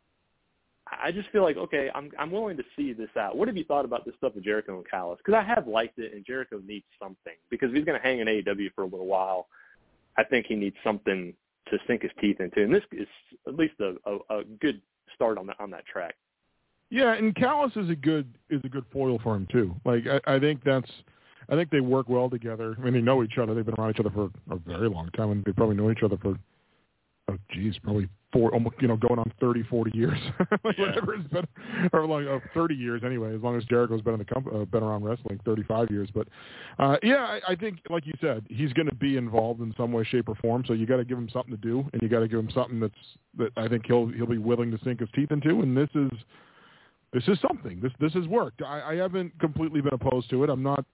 I just feel like okay, I'm I'm willing to see this out. What have you thought about this stuff with Jericho and Callis? Because I have liked it, and Jericho needs something because if he's going to hang in A E W for a little while, I think he needs something to sink his teeth into, and this is at least a, a, a good start on that on that track. Yeah, and Callis is a good is a good foil for him too. Like I, I think that's I think they work well together. I mean, they know each other. They've been around each other for a very long time, and they probably know each other for oh geez, probably four, almost you know, going on thirty, forty years, like yeah. whatever it's been, or like uh, thirty years anyway. As long as Jericho's been in the comp- uh, been around wrestling, thirty-five years. But uh, yeah, I, I think like you said, he's going to be involved in some way, shape, or form. So you got to give him something to do, and you got to give him something that's that I think he'll he'll be willing to sink his teeth into. And this is. This is something. This this has worked. I, I haven't completely been opposed to it. I'm not.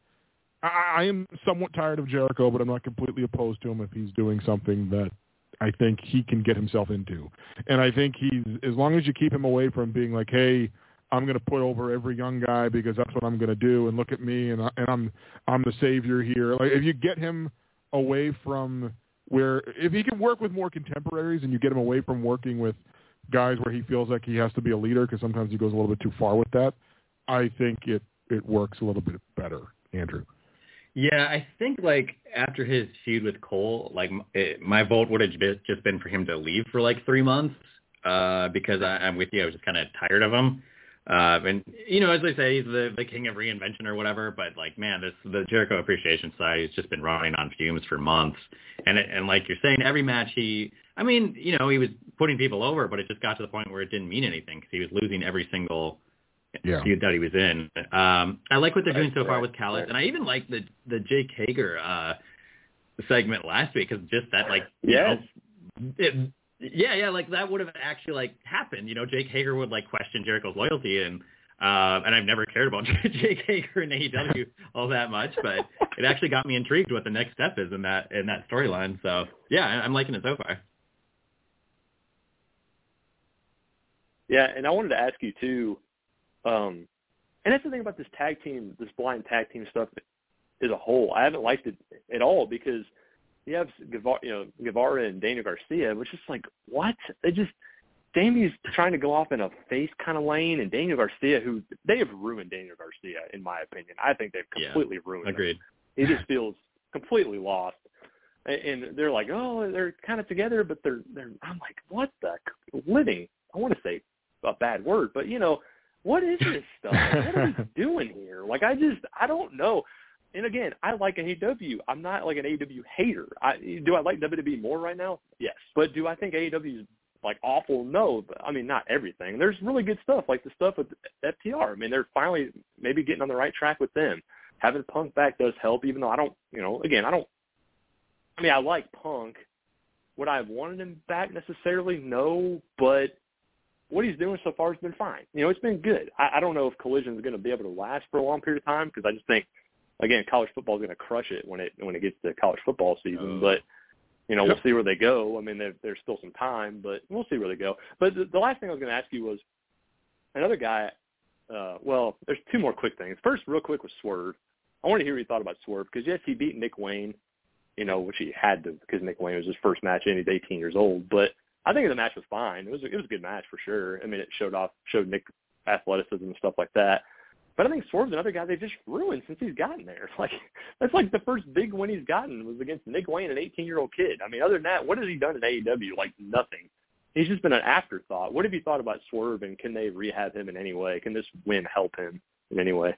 I, I am somewhat tired of Jericho, but I'm not completely opposed to him if he's doing something that I think he can get himself into. And I think he's as long as you keep him away from being like, hey, I'm going to put over every young guy because that's what I'm going to do, and look at me, and I, and I'm I'm the savior here. Like if you get him away from where if he can work with more contemporaries, and you get him away from working with guys where he feels like he has to be a leader because sometimes he goes a little bit too far with that, I think it, it works a little bit better, Andrew. Yeah, I think like after his feud with Cole, like it, my vote would have just been for him to leave for like three months uh, because I, I'm with you. I was just kind of tired of him. Uh, and, you know, as they say, he's the, the king of reinvention or whatever, but like, man, this, the Jericho Appreciation Society has just been running on fumes for months. And, it, and like you're saying, every match he, I mean, you know, he was putting people over, but it just got to the point where it didn't mean anything because he was losing every single yeah. feud that he was in. Um, I like what they're doing so far with Callis, and I even like the, the Jake Hager uh, segment last week because just that, like, you yes. know, it, Yeah, yeah, like that would have actually like happened. You know, Jake Hager would like question Jericho's loyalty, and uh, and I've never cared about Jake Hager in A E W all that much, but it actually got me intrigued what the next step is in that in that storyline. So yeah, I'm liking it so far. Yeah, and I wanted to ask you too, um, and that's the thing about this tag team, this blind tag team stuff as a whole. I haven't liked it at all because you have Guevara, you know, Guevara and Daniel Garcia, which is like, what? They just, Damien's trying to go off in a face kind of lane, and Daniel Garcia, who, they have ruined Daniel Garcia, in my opinion. I think they've completely yeah, ruined agreed. him. He just feels completely lost. And they're like, oh, they're kind of together, but they're, they're, I'm like, what the living, I want to say a bad word, but, you know, what is this stuff? What are we doing here? Like, I just, I don't know. And again, I like A E W. I'm not like an A E W hater. I, do I like W W E more right now? Yes. But do I think A E W is like awful? No. But, I mean, not everything. There's really good stuff, like the stuff with F T R. I mean, they're finally maybe getting on the right track with them. Having Punk back does help, even though I don't, you know, again, I don't, I mean, I like Punk. Would I have wanted him back necessarily? No. But what he's doing so far has been fine. You know, it's been good. I, I don't know if Collision is going to be able to last for a long period of time because I just think, again, college football is going to crush it when it when it gets to college football season. Oh. But, you know, yep. we'll see where they go. I mean, there's still some time, but we'll see where they go. But the, the last thing I was going to ask you was another guy, uh, well, there's two more quick things. First, real quick, was Swerve. I want to hear what you thought about Swerve because, yes, he beat Nick Wayne, you know, which he had to because Nick Wayne was his first match and he's eighteen years old. But I think the match was fine. It was, a, it was a good match for sure. I mean, it showed off, showed Nick athleticism and stuff like that. But I think Swerve's another guy they just ruined since he's gotten there. Like that's like the first big win he's gotten was against Nick Wayne, an eighteen-year-old kid. I mean, other than that, what has he done in A E W? Like nothing. He's just been an afterthought. What have you thought about Swerve, and can they rehab him in any way? Can this win help him in any way?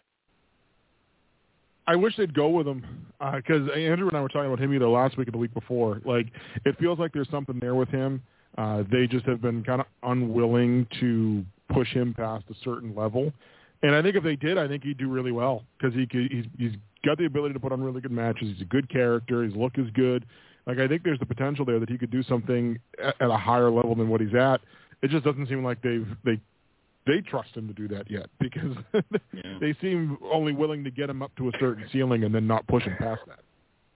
I wish they'd go with him because uh, Andrew and I were talking about him either last week or the week before. Like it feels like there's something there with him. Uh, they just have been kind of unwilling to push him past a certain level. And I think if they did, I think he'd do really well because he could, he's, he's got the ability to put on really good matches. He's a good character. His look is good. Like I think there's the potential there that he could do something at, at a higher level than what he's at. It just doesn't seem like they've they they trust him to do that yet because yeah. they seem only willing to get him up to a certain ceiling and then not push him past that.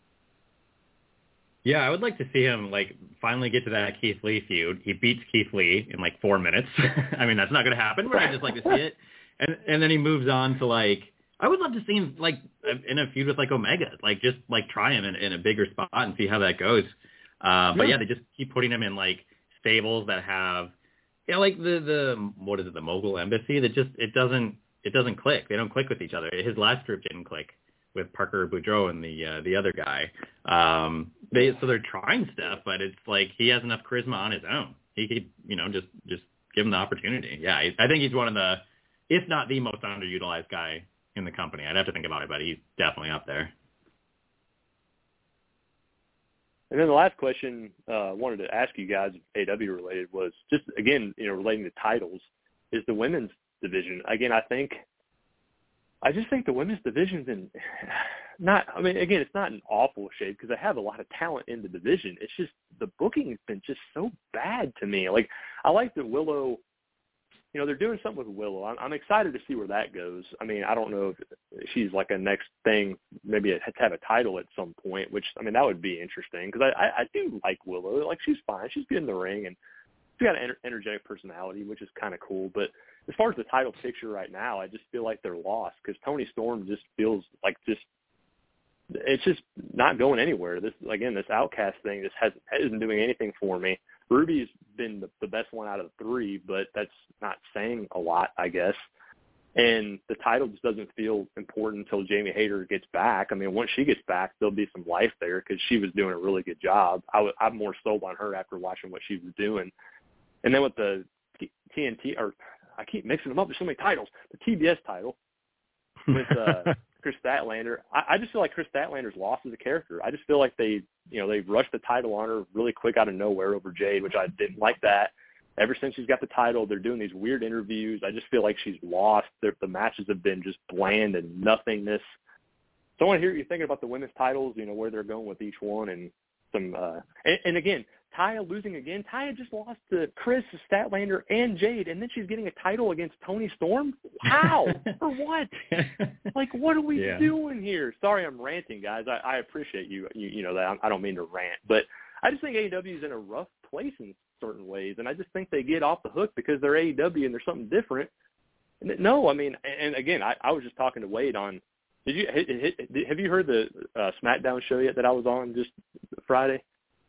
Yeah, I would like to see him like finally get to that Keith Lee feud. He beats Keith Lee in like four minutes. I mean, that's not going to happen, but I'd just like to see it. And and then he moves on to like, I would love to see him like in a feud with like Omega, like just like try him in, in a bigger spot and see how that goes. Uh, but yeah. yeah, they just keep putting him in like stables that have, yeah, like the the what is it, the Mogul Embassy? That just it doesn't it doesn't click. They don't click with each other. His last group didn't click with Parker Boudreaux and the uh, the other guy. Um, they so they're trying stuff, but it's like he has enough charisma on his own. He could, you know, just just give him the opportunity. Yeah, I, I think he's one of the, if not the most underutilized guy in the company. I'd have to think about it, but he's definitely up there. And then the last question uh, I wanted to ask you guys, A W related, was just, again, you know, relating to titles, is the women's division. Again, I think, I just think the women's division's in not, I mean, again, it's not in awful shape because they have a lot of talent in the division. It's just the booking has been just so bad to me. Like, I like that Willow, you know, they're doing something with Willow. I'm, I'm excited to see where that goes. I mean, I don't know if she's like a next thing, maybe to have a title at some point, which, I mean, that would be interesting because I, I, I do like Willow. Like, she's fine. She's good in the ring, and she's got an energetic personality, which is kind of cool. But as far as the title picture right now, I just feel like they're lost because Toni Storm just feels like just it's just not going anywhere. This again, this Outcast thing just hasn't isn't doing anything for me. Ruby's been the, the best one out of the three, but that's not saying a lot, I guess. And the title just doesn't feel important until Jamie Hayter gets back. I mean, once she gets back, there'll be some life there because she was doing a really good job. I w- I'm more sold on her after watching what she was doing. And then with the T N T, or I keep mixing them up. There's so many titles. The T B S title with uh, Chris Statlander. I, I just feel like Chris Statlander's lost as a character. I just feel like they, you know, they rushed the title on her really quick out of nowhere over Jade, which I didn't like that. Ever since she's got the title, they're doing these weird interviews. I just feel like she's lost. They're, the matches have been just bland and nothingness. So I want to hear what you're thinking about the women's titles, you know, where they're going with each one and some uh, – and, and again, Taya losing again. Taya just lost to Chris Statlander and Jade, and then she's getting a title against Toni Storm? How? For what? Like, what are we yeah. doing here? Sorry I'm ranting, guys. I, I appreciate you, you. You know that. I don't mean to rant. But I just think A E W is in a rough place in certain ways, and I just think they get off the hook because they're A E W and there's something different. And no, I mean, and again, I, I was just talking to Wade on – Did you have you heard the uh, SmackDown show yet that I was on just Friday?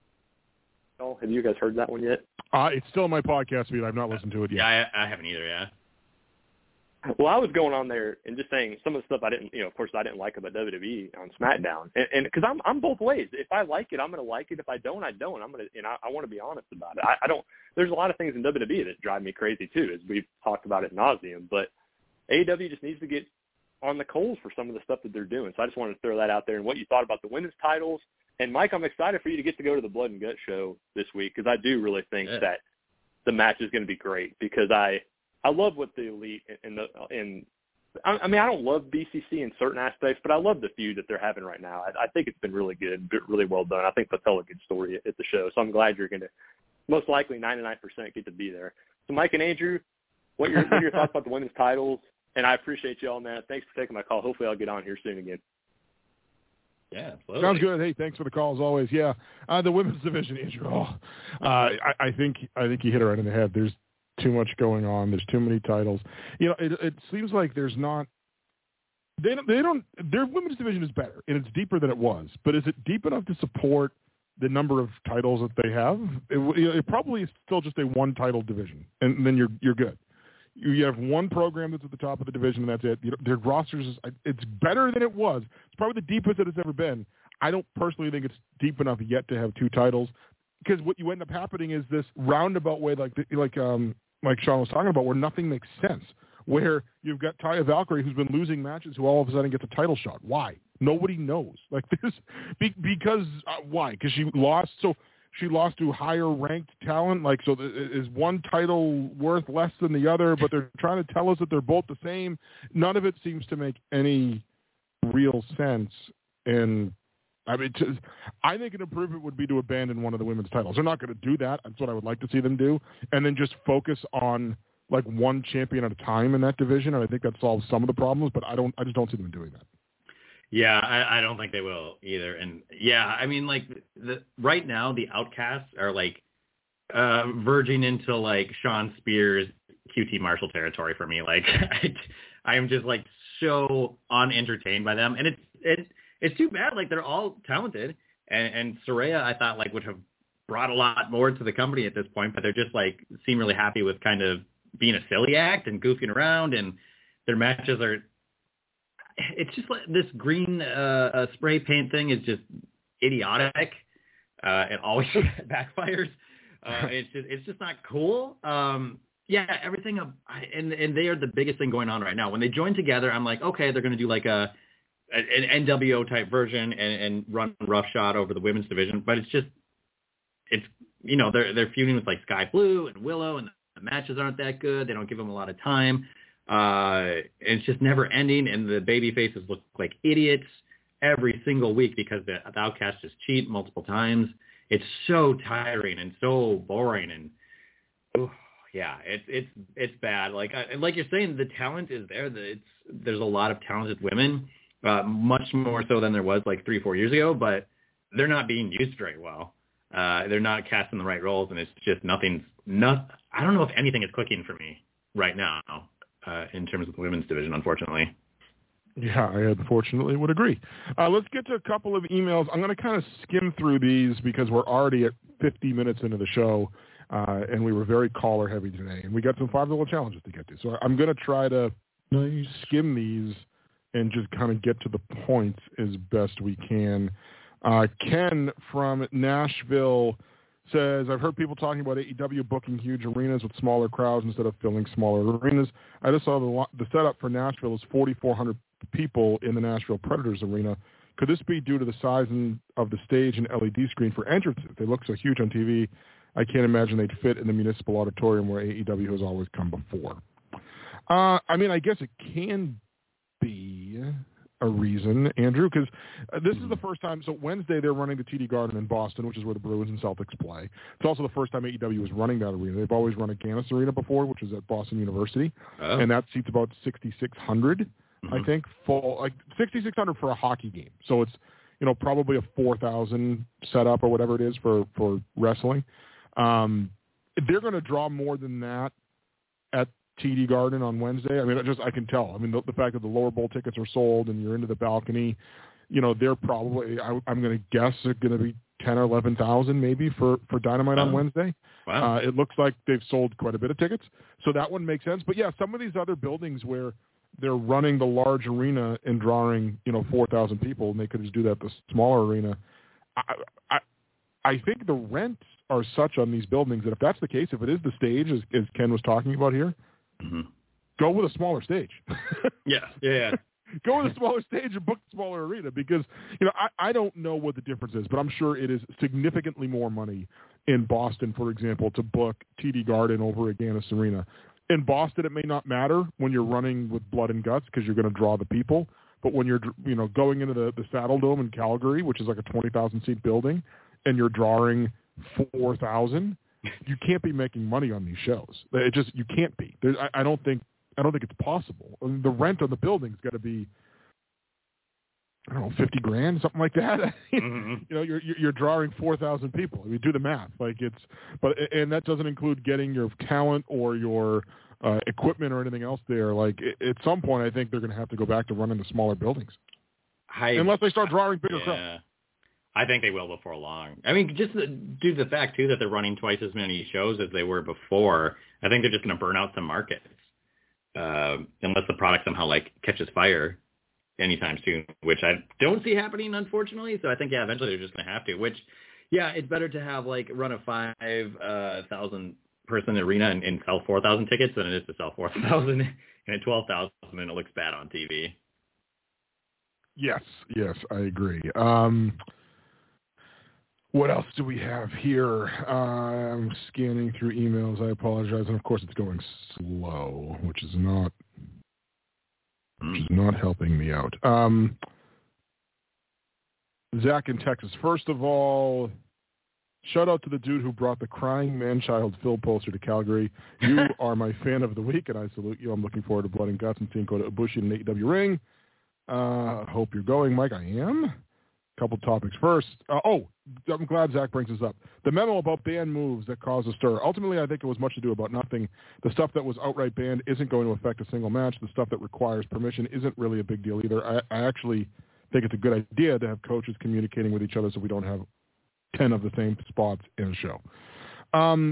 Oh, have you guys heard that one yet? Uh, it's still in my podcast feed. I've not listened to it yet. Yeah, I, I haven't either. Yeah. Well, I was going on there and just saying some of the stuff I didn't, you know, of course I didn't like about W W E on SmackDown, and because I'm I'm both ways. If I like it, I'm going to like it. If I don't, I don't. I'm going to, and I, I want to be honest about it. I, I don't. There's a lot of things in W W E that drive me crazy too, as we've talked about it nauseum. But A E W just needs to get on the coals for some of the stuff that they're doing. So I just wanted to throw that out there and what you thought about the women's titles. And Mike, I'm excited for you to get to go to the Blood and Gut show this week because I do really think yeah. that the match is going to be great because I I love what the Elite and the and I mean I don't love B C C in certain aspects, but I love the feud that they're having right now. I, I think it's been really good, really well done. I think they'll tell a good story at, at the show. So I'm glad you're going to most likely ninety-nine percent get to be there. So Mike and Andrew, what are your, what are your thoughts about the women's titles? And I appreciate you all, man. Thanks for taking my call. Hopefully I'll get on here soon again. Yeah, absolutely. Sounds good. Hey, thanks for the call as always. Yeah, uh, the women's division, Andrew. Oh, uh, I, I think I think you hit it right in the head. There's too much going on. There's too many titles. You know, it, it seems like there's not. They don't. They don't. Their women's division is better and it's deeper than it was. But is it deep enough to support the number of titles that they have? It, it probably is still just a one title division, and then you're you're good. You have one program that's at the top of the division, and that's it. You know, their rosters is it's better than it was. It's probably the deepest that it's ever been. I don't personally think it's deep enough yet to have two titles, because what you end up happening is this roundabout way, like like um like Sean was talking about, where nothing makes sense. Where you've got Taya Valkyrie, who's been losing matches, who all of a sudden gets a title shot. Why? Nobody knows. Like there's be, because uh, why? Because she lost. So. She lost to higher ranked talent. Like, so is one title worth less than the other, but they're trying to tell us that they're both the same. None of it seems to make any real sense. And I mean, to, I think an improvement would be to abandon one of the women's titles. They're not going to do that. That's what I would like to see them do. And then just focus on like one champion at a time in that division, and I think that solves some of the problems. But I don't, I just don't see them doing that. Yeah, I, I don't think they will either. And yeah, I mean, like the right now the Outcasts are like uh, verging into like Sean Spears, Q T Marshall territory for me. Like I, I am just like so unentertained by them, and it's it it's too bad. Like they're all talented, and, and Saraya I thought like would have brought a lot more to the company at this point, but they're just like seem really happy with kind of being a silly act and goofing around, and their matches are. It's just like this green uh, uh, spray paint thing is just idiotic. Uh, it always backfires. Uh, it's just it's just not cool. Um, yeah, everything. Uh, and and they are the biggest thing going on right now. When they join together, I'm like, okay, they're going to do like a an N W O type version and, and run roughshod over the women's division. But it's just it's you know they're they're feuding with like Sky Blue and Willow, and the matches aren't that good. They don't give them a lot of time. Uh, it's just never ending, and the baby faces look like idiots every single week because the, the Outcasts just cheat multiple times. It's so tiring and so boring, and oh, yeah, it's it's it's bad. Like I, like you're saying, the talent is there. The, it's there's a lot of talented women, uh, much more so than there was like three four years ago, but they're not being used very well. Uh, they're not casting the right roles, and it's just nothing's not. I don't know if anything is clicking for me right now. Uh, in terms of the women's division, unfortunately. Yeah, I unfortunately would agree. Uh, let's get to a couple of emails. I'm going to kind of skim through these because we're already at fifty minutes into the show, uh, and we were very caller heavy today, and we got some five dollar challenges to get to. So I'm going to try to skim these and just kind of get to the points as best we can. Uh, Ken from Nashville says, I've heard people talking about A E W booking huge arenas with smaller crowds instead of filling smaller arenas. I just saw the the setup for Nashville is forty-four hundred people in the Nashville Predators arena. Could this be due to the size of the stage and L E D screen for entrances? They look so huge on T V. I can't imagine they'd fit in the municipal auditorium where A E W has always come before. Uh, I mean, I guess it can be a reason, Andrew, because uh, this is the first time. So Wednesday they're running the T D Garden in Boston, which is where the Bruins and Celtics play. It's also the first time A E W is running that arena. They've always run Agganis Arena before, which is at Boston University, oh. and that seats about sixty-six hundred, mm-hmm. I think, full like sixty-six hundred for a hockey game. So it's you know probably a four thousand setup or whatever it is for for wrestling. Um, they're going to draw more than that at T D Garden on Wednesday. I mean, I just I can tell. I mean, the, the fact that the lower bowl tickets are sold and you're into the balcony, you know, they're probably I, I'm going to guess they're going to be ten or eleven thousand maybe for for Dynamite oh. on Wednesday. Wow. Uh, it looks like they've sold quite a bit of tickets, so that one makes sense. But yeah, some of these other buildings where they're running the large arena and drawing you know four thousand people, and they could just do that at the smaller arena. I, I I think the rents are such on these buildings that if that's the case, if it is the stage as, as Ken was talking about here. Mm-hmm. Go with a smaller stage. yeah, yeah, yeah. Go with a smaller stage and book a smaller arena because, you know, I, I don't know what the difference is, but I'm sure it is significantly more money in Boston, for example, to book T D Garden over Agganis Arena. In Boston, it may not matter when you're running with blood and guts because you're going to draw the people, but when you're, you know, going into the, the Saddle Dome in Calgary, which is like a twenty thousand seat building, and you're drawing four thousand, you can't be making money on these shows. It just you can't be. There's, I, I don't think I don't think it's possible. I mean, the rent on the building's got to be I don't know fifty grand, something like that. Mm-hmm. You know, you're you're drawing four thousand people. I mean, do the math. Like it's, but and that doesn't include getting your talent or your uh, equipment or anything else there. Like it, at some point, I think they're going to have to go back to running the smaller buildings, I, unless they start drawing bigger yeah. crowds. I think they will before long. I mean, just the, due to the fact, too, that they're running twice as many shows as they were before, I think they're just going to burn out some markets uh, unless the product somehow, like, catches fire anytime soon, which I don't see happening, unfortunately. So I think, yeah, eventually they're just going to have to, which, yeah, it's better to have, like, run a five thousand person arena and, and sell four thousand tickets than it is to sell four thousand and at twelve thousand and it looks bad on T V. Yes, yes, I agree. Um What else do we have here? Uh, I'm scanning through emails. I apologize, and of course, it's going slow, which is not which is not helping me out. Um, Zach in Texas. First of all, Shout out to the dude who brought the crying man-child Phil Polster to Calgary. You are my fan of the week, and I salute you. I'm looking forward to Blood and Guts and seeing Kota Ibushi in an A E W ring. Uh, hope you're going, Mike. I am. Couple topics first. Uh, oh, I'm glad Zach brings this up. The memo about banned moves that caused a stir. Ultimately, I think it was much ado about nothing. The stuff that was outright banned isn't going to affect a single match. The stuff that requires permission isn't really a big deal either. I, I actually think it's a good idea to have coaches communicating with each other so we don't have ten of the same spots in a show. Um,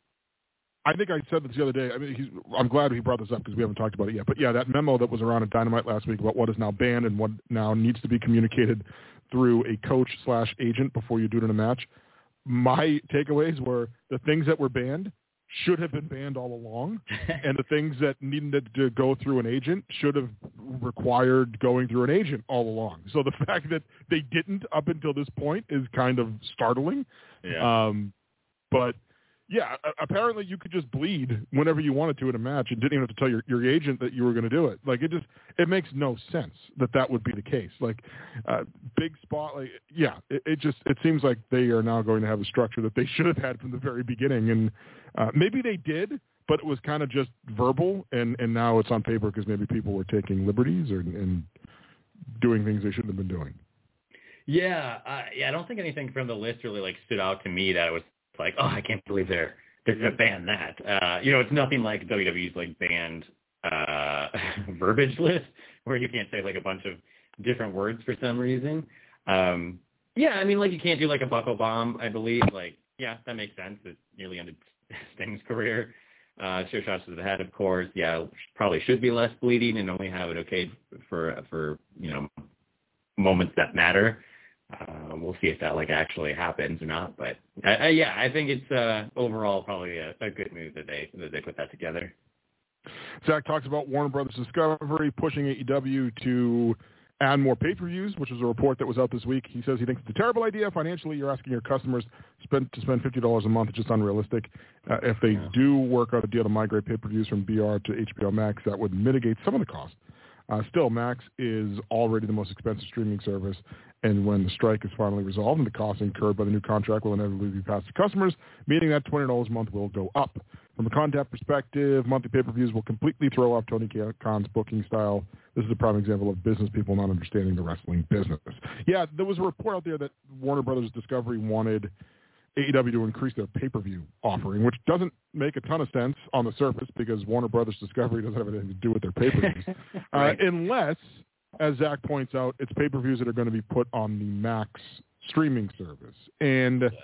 I think I said this the other day. I mean, he's, I'm glad he brought this up because we haven't talked about it yet. But yeah, that memo that was around at Dynamite last week about what is now banned and what now needs to be communicated through a coach slash agent before you do it in a match. My takeaways were the things that were banned should have been banned all along, and the things that needed to go through an agent should have required going through an agent all along. So the fact that they didn't up until this point is kind of startling. Yeah. Um, but yeah, apparently you could just bleed whenever you wanted to in a match and didn't even have to tell your, your agent that you were going to do it. Like, it just, it makes no sense that that would be the case. Like, uh, big spot, like, yeah, it, it just, it seems like they are now going to have a structure that they should have had from the very beginning. And uh, maybe they did, but it was kind of just verbal, and, and now it's on paper because maybe people were taking liberties or, and doing things they shouldn't have been doing. Yeah, uh, yeah, I don't think anything from the list really, like, stood out to me that it was like, oh, I can't believe they're they're going to ban that. Uh, you know, it's nothing like W W E's like banned uh, verbiage list where you can't say like a bunch of different words for some reason. Um, yeah, I mean, like you can't do like a buckle bomb, I believe. Like, yeah, that makes sense. It nearly ended Sting's career. Uh, sure shots to the head, of course. Yeah, probably should be less bleeding and only have it okay for for you know moments that matter. Uh, we'll see if that like actually happens or not, but uh, uh, yeah, I think it's uh, overall probably a, a good move that they that they put that together. Zach talks about Warner Brothers Discovery pushing A E W to add more pay-per-views, which is a report that was out this week. He says he thinks it's a terrible idea. Financially, you're asking your customers spend, to spend fifty dollars a month. It's just unrealistic. Uh, if they yeah. do work out a deal to migrate pay-per-views from B R to H B O Max, that would mitigate some of the cost. Uh, still, Max is already the most expensive streaming service, and when the strike is finally resolved and the costs incurred by the new contract will inevitably be passed to customers, meaning that twenty dollars a month will go up. From a content perspective, monthly pay-per-views will completely throw off Tony Khan's booking style. This is a prime example of business people not understanding the wrestling business. Yeah, there was a report out there that Warner Brothers Discovery wanted A E W to increase their pay-per-view offering, which doesn't make a ton of sense on the surface because Warner Brothers Discovery doesn't have anything to do with their pay-per-views. right. uh, unless, as Zach points out, it's pay-per-views that are going to be put on the Max streaming service. And yeah.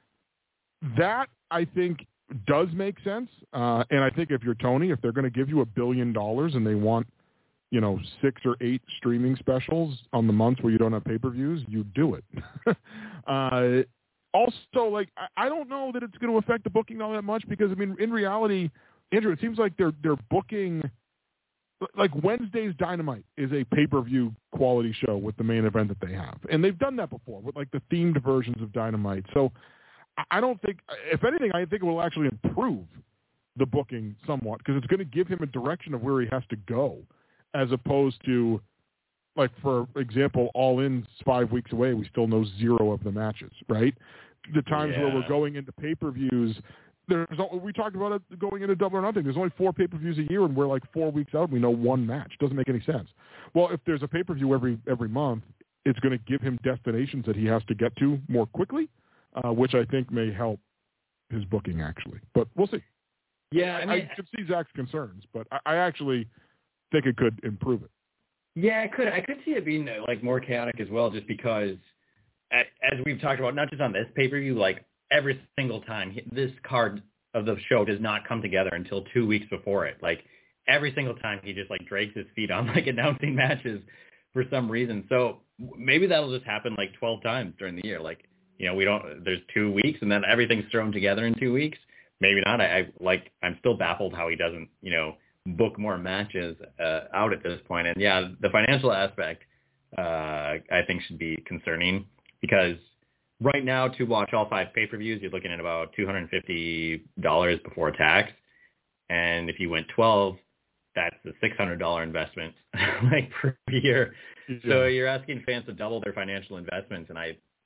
that, I think, does make sense. Uh, and I think if you're Tony, if they're going to give you a billion dollars and they want, you know, six or eight streaming specials on the months where you don't have pay-per-views, you do it. uh, Also, like, I don't know that it's going to affect the booking all that much because, I mean, in reality, Andrew, it seems like they're they're booking, like Wednesday's Dynamite is a pay-per-view quality show with the main event that they have. And they've done that before with, like, the themed versions of Dynamite. So I don't think, if anything, I think it will actually improve the booking somewhat because it's going to give him a direction of where he has to go as opposed to, like, for example, All In's five weeks away, we still know zero of the matches, right? The times yeah. where we're going into pay-per-views, there's we talked about it going into Double or Nothing. There's only four pay-per-views a year, and we're like four weeks out, and we know one match. Doesn't make any sense. Well, if there's a pay-per-view every every month, it's going to give him destinations that he has to get to more quickly, uh, which I think may help his booking, actually. But we'll see. Yeah, I, mean, I could see Zach's concerns, but I, I actually think it could improve it. Yeah, I could. I could see it being like more chaotic as well, just because, as we've talked about, not just on this pay-per-view, like every single time this card of the show does not come together until two weeks before it. Like every single time he just like drags his feet on like announcing matches for some reason. So maybe that'll just happen like twelve times during the year. Like, you know, we don't. There's two weeks and then everything's thrown together in two weeks. Maybe not. I, I like. I'm still baffled how he doesn't, you know, book more matches uh, out at this point. And yeah, the financial aspect, uh, I think should be concerning because right now to watch all five pay-per-views, you're looking at about two hundred fifty dollars before tax. And if you went twelve, that's a six hundred dollars investment like per year. Yeah. So you're asking fans to double their financial investments. And I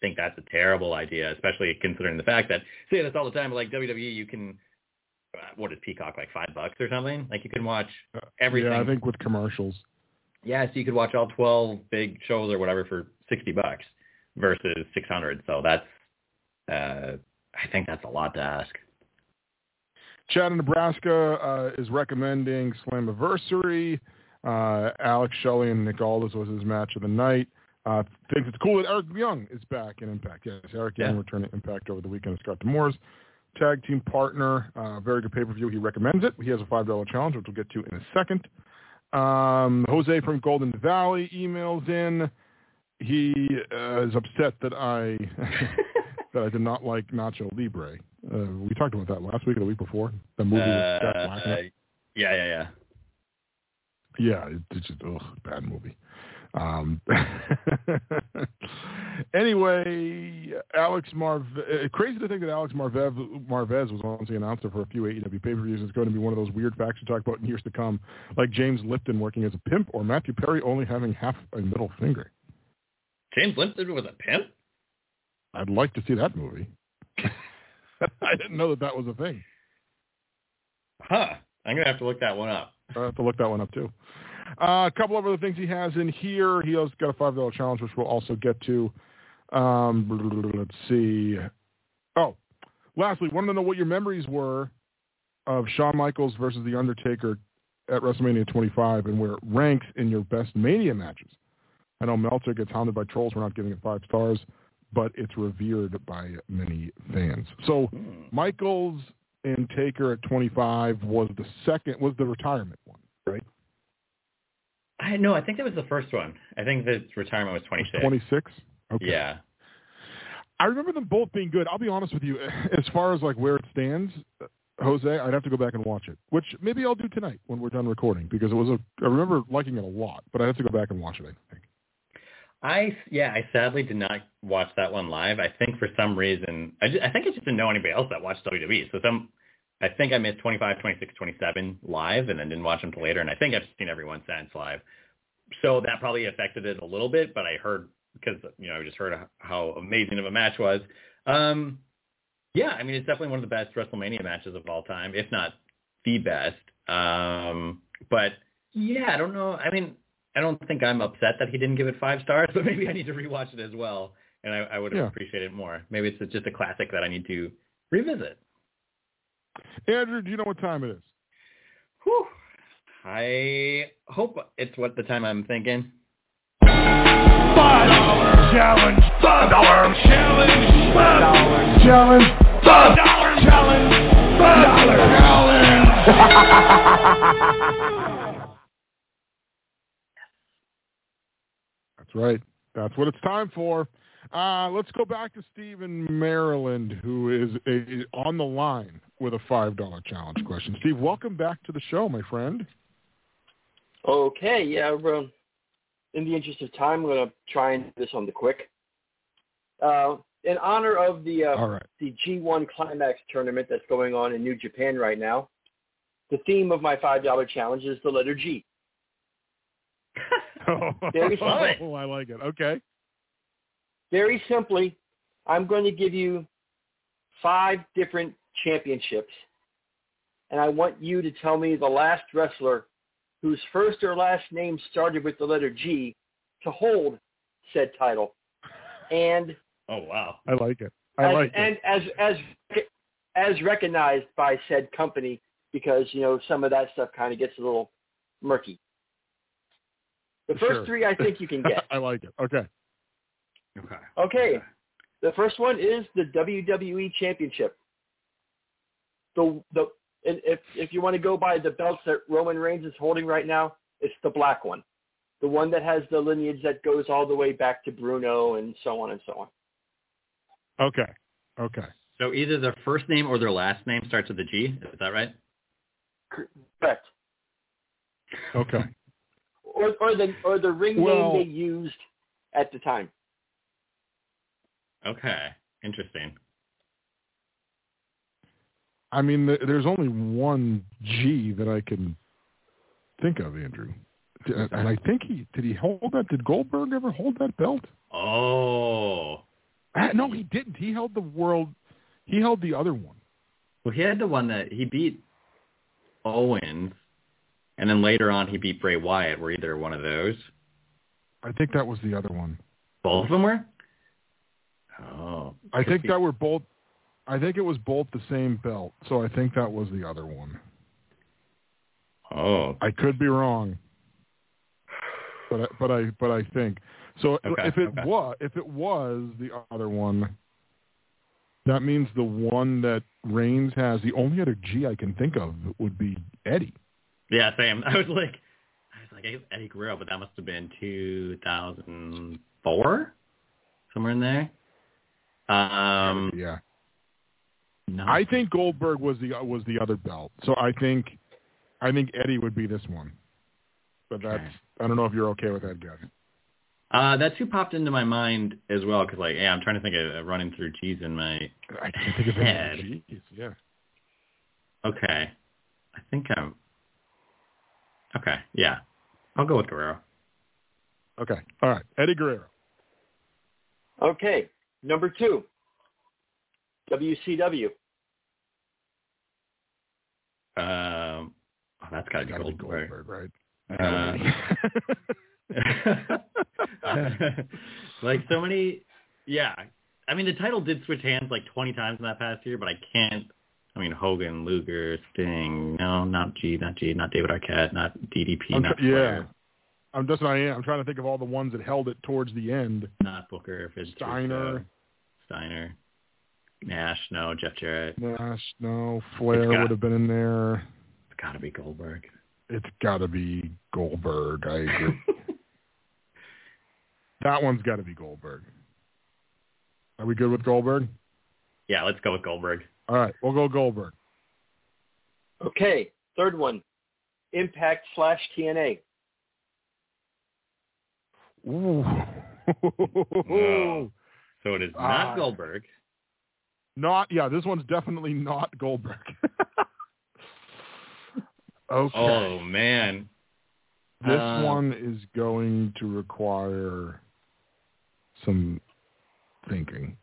think that's a terrible idea, especially considering the fact that, say this all the time, like W W E, you can, uh, what is Peacock, like five bucks or something? Like you can watch everything. Yeah, I think with commercials. Yeah, so you could watch all twelve big shows or whatever for sixty bucks versus six hundred. So that's, uh, I think that's a lot to ask. Chad in Nebraska uh, is recommending Slammiversary. Uh, Alex Shelley and Nick Aldis was his match of the night. Uh, thinks it's cool that Eric Young is back in Impact. Yes, Eric Young yeah. returned to Impact over the weekend with Scott D'Amore's tag team partner. Uh, very good pay-per-view. He recommends it. He has a five dollar challenge, which we'll get to in a second. Um, Jose from Golden Valley emails in. He uh, is upset that I that I did not like Nacho Libre. Uh, we talked about that last week or the week before. The movie uh, with Jack Black. Uh, yeah, yeah, yeah. Yeah, it's just ugh, bad movie. Um, anyway, Alex Marv. Uh, crazy to think that Alex Marvev, Marvez was once the announcer for a few A E W pay-per-views. It's going to be one of those weird facts you talk about in years to come, like James Lipton working as a pimp or Matthew Perry only having half a middle finger. James Lipton was a pimp? I'd like to see that movie. I didn't know that that was a thing. Huh. I'm going to have to look that one up. I have to look that one up, too. Uh, a couple of other things he has in here. He has got a five dollar challenge, which we'll also get to. Um, let's see. Oh, lastly, wanted to know what your memories were of Shawn Michaels versus The Undertaker at WrestleMania twenty-five and where it ranks in your best Mania matches. I know Meltzer gets hounded by trolls for not giving it five stars, but it's revered by many fans. So Hmm. Michaels and Taker at twenty-five was the second, was the retirement one, right? I no, I think that was the first one. I think the retirement was twenty-six. twenty-six? Okay. Yeah. I remember them both being good. I'll be honest with you. As far as like where it stands, Jose, I'd have to go back and watch it, which maybe I'll do tonight when we're done recording because it was a, I remember liking it a lot, but I have to go back and watch it, I think. I, yeah, I sadly did not watch that one live. I think for some reason, I, just, I think I just didn't know anybody else that watched W W E. So some, I think I missed twenty-five, twenty-six, twenty-seven live and then didn't watch them till later. And I think I've seen everyone since live. So that probably affected it a little bit, but I heard, because, you know, I just heard how amazing of a match was. Um, yeah, I mean, it's definitely one of the best WrestleMania matches of all time, if not the best. Um, but yeah, I don't know. I mean, I don't think I'm upset that he didn't give it five stars, but maybe I need to rewatch it as well, and I, I would Yeah. appreciate it more. Maybe it's just a classic that I need to revisit. Andrew, do you know what time it is? Whew. I hope it's what the time I'm thinking. Five dollar challenge. Five dollar challenge. Five dollar challenge. Five dollar challenge. Five dollar challenge. That's right. That's what it's time for. Uh, let's go back to Steve in Maryland, who is a, on the line with a five dollar challenge question. Steve, welcome back to the show, my friend. Okay, yeah, um, in the interest of time, I'm going to try and do this on the quick. Uh, in honor of the uh, All right. the G one Climax tournament that's going on in New Japan right now, the theme of my five dollar challenge is the letter G. Very fun. Oh, I like it. Okay. Very simply, I'm going to give you five different championships, and I want you to tell me the last wrestler whose first or last name started with the letter G to hold said title. And Oh, wow. I like it. I as, like and it. as as as recognized by said company, because you know some of that stuff kind of gets a little murky. The first Sure. three I think you can get. I like it. Okay. Okay. Okay. The first one is the W W E Championship. The the and if if you want to go by the belts that Roman Reigns is holding right now, it's the black one. The one that has the lineage that goes all the way back to Bruno and so on and so on. Okay. Okay. So either their first name or their last name starts with a G. Is that right? Correct. Okay. Or or the or the ring Well- name they used at the time. Okay. Interesting. I mean, th- there's only one G that I can think of, Andrew. D- And I think he, did he hold that? Did Goldberg ever hold that belt? Oh. Uh, no, he didn't. He held the world. He held the other one. Well, he had the one that he beat Owens, and then later on he beat Bray Wyatt. Were either one of those? I think that was the other one. Both of them were? Oh. I think that were both. I think it was both the same belt. So I think that was the other one. Oh. I could be wrong. But I, but I but I think so. Okay, if it okay. was if it was the other one, that means the one that Reigns has, the only other G I can think of would be Eddie. Yeah, same. I was like, I was like Eddie Guerrero, but that must have been two thousand four, somewhere in there. Um, yeah. No. I think Goldberg was the was the other belt. So I think I think Eddie would be this one. But that's Okay. I don't know if you're okay with that, guys. Uh, that's who popped into my mind as well, because like, yeah, I'm trying to think of uh, running through G's in my I can't think of head. any G's. Yeah. Okay, I think I'm. Okay, yeah, I'll go with Guerrero. Okay. All right. Eddie Guerrero. Okay, number two, W C W. Um, oh, that's got to be Gotta Goldberg. be Goldberg, right? Uh, like so many, yeah. I mean, the title did switch hands like twenty times in that past year, but I can't. I mean, Hogan, Luger, Sting. No, not G, not G, not David Arquette, not D D P, I'm not tr- yeah. Flair, I'm just I am. I'm trying to think of all the ones that held it towards the end. not Booker, Fizz, Steiner. Russo, Steiner, Nash. No, Jeff Jarrett. Nash, no. Flair got- would have been in there. It's got to be Goldberg. It's got to be Goldberg. I agree. That one's got to be Goldberg. Are we good with Goldberg? Yeah, let's go with Goldberg. All right, we'll go Goldberg. Okay, third one, Impact slash T N A. Ooh. No. So it is not Ah. Goldberg. Not, yeah, this one's definitely not Goldberg. Okay. Oh man, This Uh, one is going to require some thinking.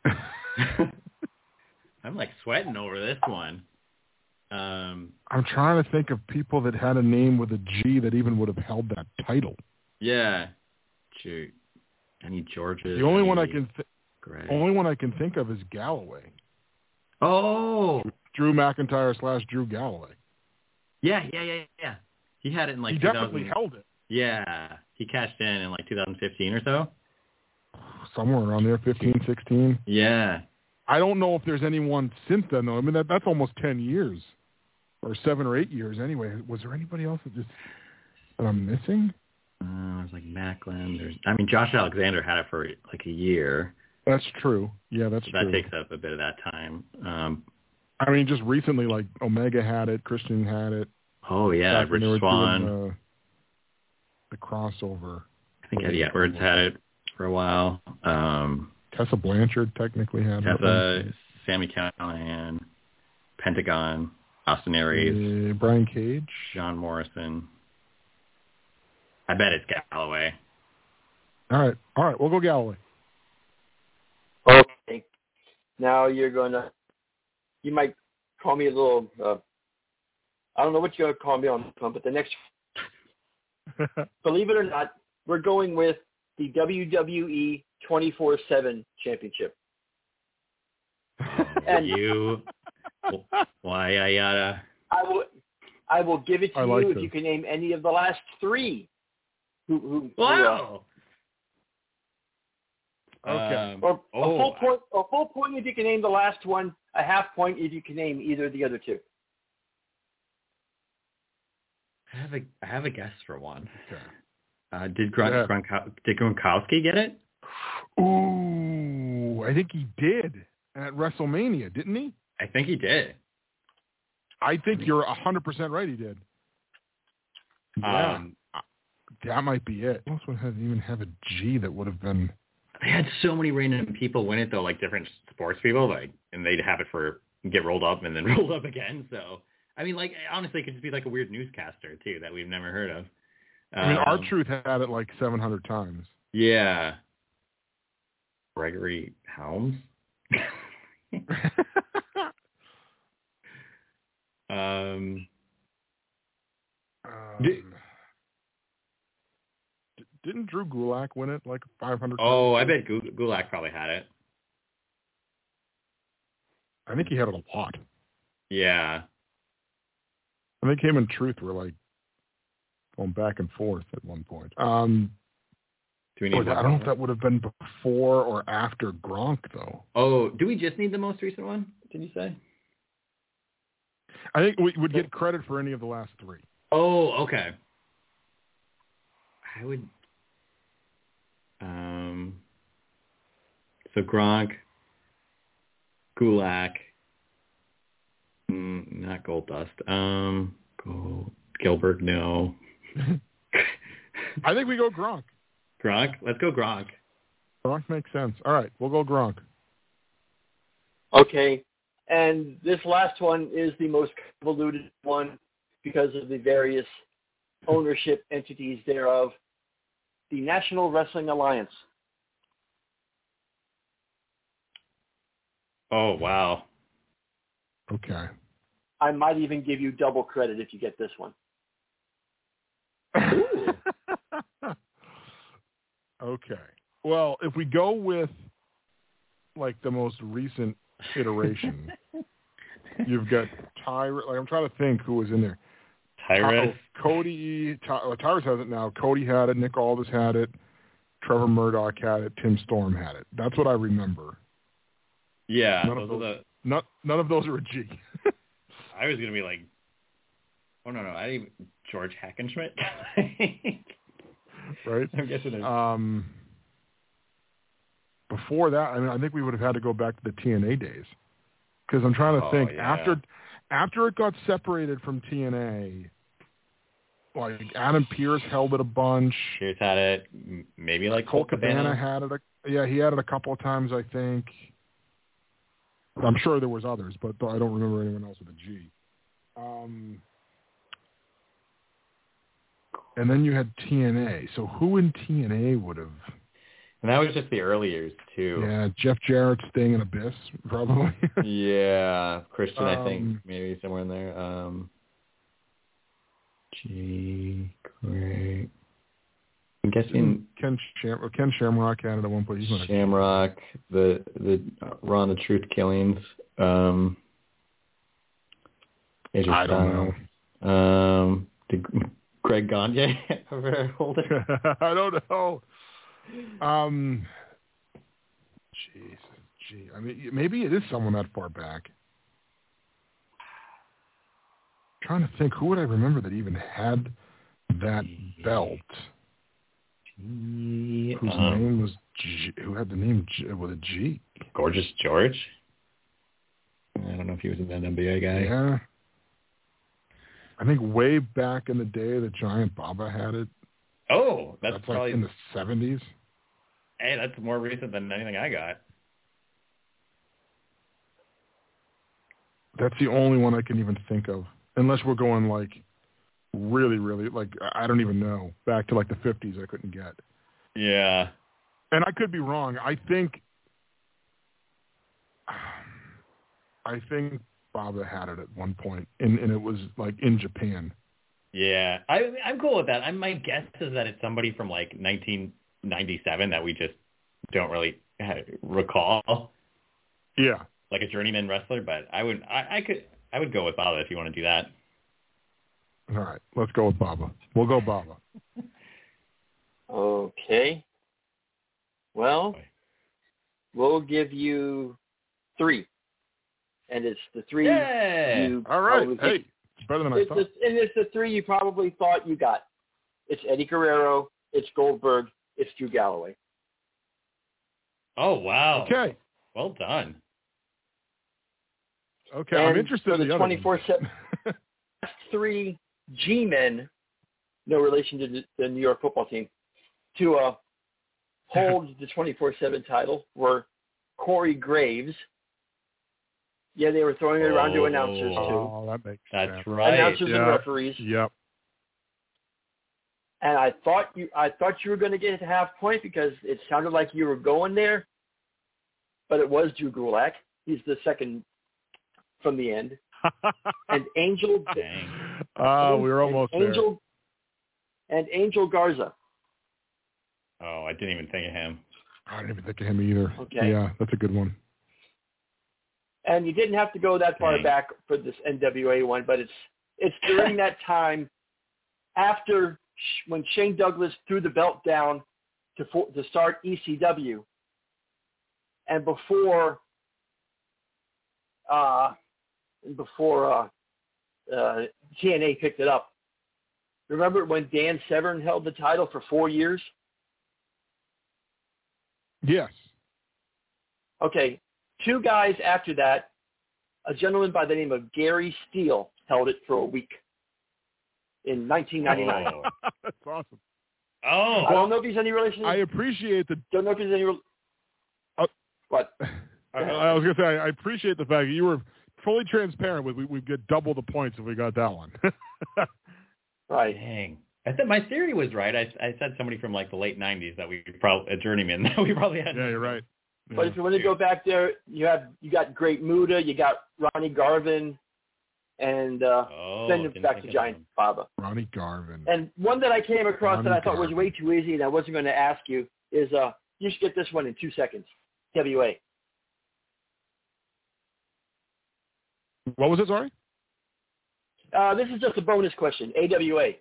I'm like sweating over this one. Um, I'm trying to think of people that had a name with a G that even would have held that title. yeah, shoot. Any Georges? The only any one I can th- Gray? only one I can think of is Galloway. Oh, Drew McIntyre slash Drew Galloway. yeah, yeah, yeah, yeah. He had it in like he two thousand. definitely held it. Yeah, he cashed in in like two thousand fifteen or so. Somewhere around there, fifteen, sixteen. Yeah. I don't know if there's anyone since then, though. I mean, that, that's almost ten years. Or seven or eight years anyway. Was there anybody else that just that I'm missing? Uh, there's like Macklin. There's, I mean, Josh Alexander had it for like a year. That's true. Yeah, that's So true. that takes up a bit of that time. Um, I mean, just recently, like Omega had it, Christian had it. oh yeah, Back when they were Rich Swan. doing the, the crossover. I think Eddie Edwards had it for a while. Um, Tessa Blanchard technically had Tessa, it. Sami Callihan, Pentagon, Austin Aries, Uh, Brian Cage. John Morrison. I bet it's Galloway. All right, all right, we'll go Galloway. Okay. Now you're going to, you might call me a little, uh, I don't know what you're going to call me on this one, but the next, believe it or not, we're going with the W W E twenty-four seven Championship. And you, why I gotta. I will, I will give it to I you like if this. you can name any of the last three. Who, who, who, uh, Wow. Okay. Um, or a oh, full point, a full point if you can name the last one, a half point if you can name either of the other two. I have a I have a guess for one. Okay. Uh, did Gron- Yeah. Gronkow- did Gronkowski get it? Ooh, I think he did at WrestleMania, didn't he? I think he did. I think you're one hundred percent right he did. Yeah, Um, that might be it. Most would have even have a G that would have been. They had so many random people win it though, like different sports people, like, and they'd have it for get rolled up and then rolled up again. So I mean, like honestly, it could just be like a weird newscaster too that we've never heard of. I mean, Um, R-Truth had it like seven hundred times. Yeah. Gregory Helms. um, um, Did- d- didn't Drew Gulak win it like five hundred oh, I times? bet Gu- Gulak probably had it. I think he had it a lot. Yeah. I think him and Truth were like going back and forth at one point. Um, Do we need Or one I don't know more? if that would have been before or after Gronk, though. Oh, do we just need the most recent one? Did you say? I think we would get credit for any of the last three. Oh, okay. I would. Um. So Gronk, Gulak, mm, not Goldust. Um, Gold, Gilbert, no. I think we go Gronk. Gronk, let's go Gronk. Gronk makes sense. All right, we'll go Gronk. Okay. And this last one is the most convoluted one because of the various ownership entities thereof. The National Wrestling Alliance. Oh, wow. Okay. I might even give you double credit if you get this one. Okay. Well, if we go with like the most recent iteration, you've got Tyrus. Like I'm trying to think who was in there. Tyrus. Ty- Cody. Ty- well, Tyrus has it now. Cody had it. Nick Aldis had it. Trevor Murdoch had it. Tim Storm had it. That's what I remember. Yeah. None Those of are those, the, not, none of those are a G. I was going to be like, oh, no, no. I didn't even, George Hackenschmidt. Right? I'm guessing there's... Um, before that, I mean, I think we would have had to go back to the T N A days. Because I'm trying to Oh, think. yeah. After after it got separated from T N A, like Adam Pearce held it a bunch. Pierce had it. m- Maybe like Colt Colt Cabana Cabana. had it. A, yeah, he had it a couple of times, I think. I'm sure there was others, but I don't remember anyone else with a G. Um, and then you had T N A. So who in T N A would have? And that was just the early years, too. Yeah, Jeff Jarrett, Sting, and Abyss, probably. Yeah. Christian, I think, Um, maybe somewhere in there. Um, G, great. I'm guessing Ken Sham- Ken Shamrock had it at one point. He's not a- Shamrock, the the uh, Ron the Truth Killings. Um, A J I don't Styles. Um, did Greg Gagne ever hold it? I don't know. Um, jeez, gee. I mean, maybe it is someone that far back. Trying to think, who would I remember that even had that belt? Whose Um, name was G, who had the name G, with a G? Gorgeous George. I don't know if he was an N B A guy. Yeah. I think way back in the day, the Giant Baba had it. Oh, that's, That's probably like in the seventies. hey, that's more recent than anything I got. That's the only one I can even think of, unless we're going like really, really like I don't even know back to like the fifties. I couldn't get, Yeah. and I could be wrong. I think, I think Baba had it at one point, and and it was like in Japan. Yeah, I, I'm cool with that. I, my guess is that it's somebody from like nineteen ninety-seven that we just don't really uh, recall, Yeah. like a journeyman wrestler. But I would, I, I could, I would go with Baba if you want to do that. All right, let's go with Baba. We'll go Baba. Okay. Well, we'll give you three. And it's the three Yeah. you All right. probably Hey, it's better than I it's thought. the, and it's the three you probably thought you got. It's Eddie Guerrero, it's Goldberg, it's Drew Galloway. Oh wow. Okay. Well done. Okay, And I'm interested for in the the other twenty-four seven ones. three G-men, no relation to the, the New York football team, to uh, hold the twenty-four seven title were Corey Graves. Yeah, they were throwing it around to announcers too. Oh, that makes That's sense. right. Announcers Yeah. and referees. Yep. And I thought you, I thought you were going to get a half point because it sounded like you were going there. but it was Drew Gulak. He's the second from the end. And Angel. Uh, we were almost Angel, there. And Angel Garza. Oh, I didn't even think of him. I didn't even think of him either. Okay. Yeah, that's a good one. And you didn't have to go that far Dang. back for this N W A one, but it's it's during that time after when Shane Douglas threw the belt down to to start E C W, and before uh, before uh, uh, T N A picked it up. Remember when Dan Severn held the title for four years? Yes. Okay, two guys after that, a gentleman by the name of Gary Steele held it for a week in nineteen ninety-nine. Oh. That's awesome. Oh. I don't know if he's any relation. I appreciate the. Don't know if he's any. Re- uh, what? I, I was going to say I appreciate the fact that you were fully transparent with we we get double the points if we got that one. Right. Dang. I thought my theory was right. I, I said somebody from like the late nineties that we probably a journeyman that we probably had. Yeah, you're right. Yeah. But if you want to go back there, you have you got Great Muta, you got Ronnie Garvin, and uh, Oh, then didn't back think to of Giant him. Baba. Ronnie Garvin. And one that I came across Ronnie that I thought was Garvin. way too easy, and I wasn't going to ask you is uh, you should get this one in two seconds. W A. What was it? Sorry. Uh, this is just a bonus question. A W A.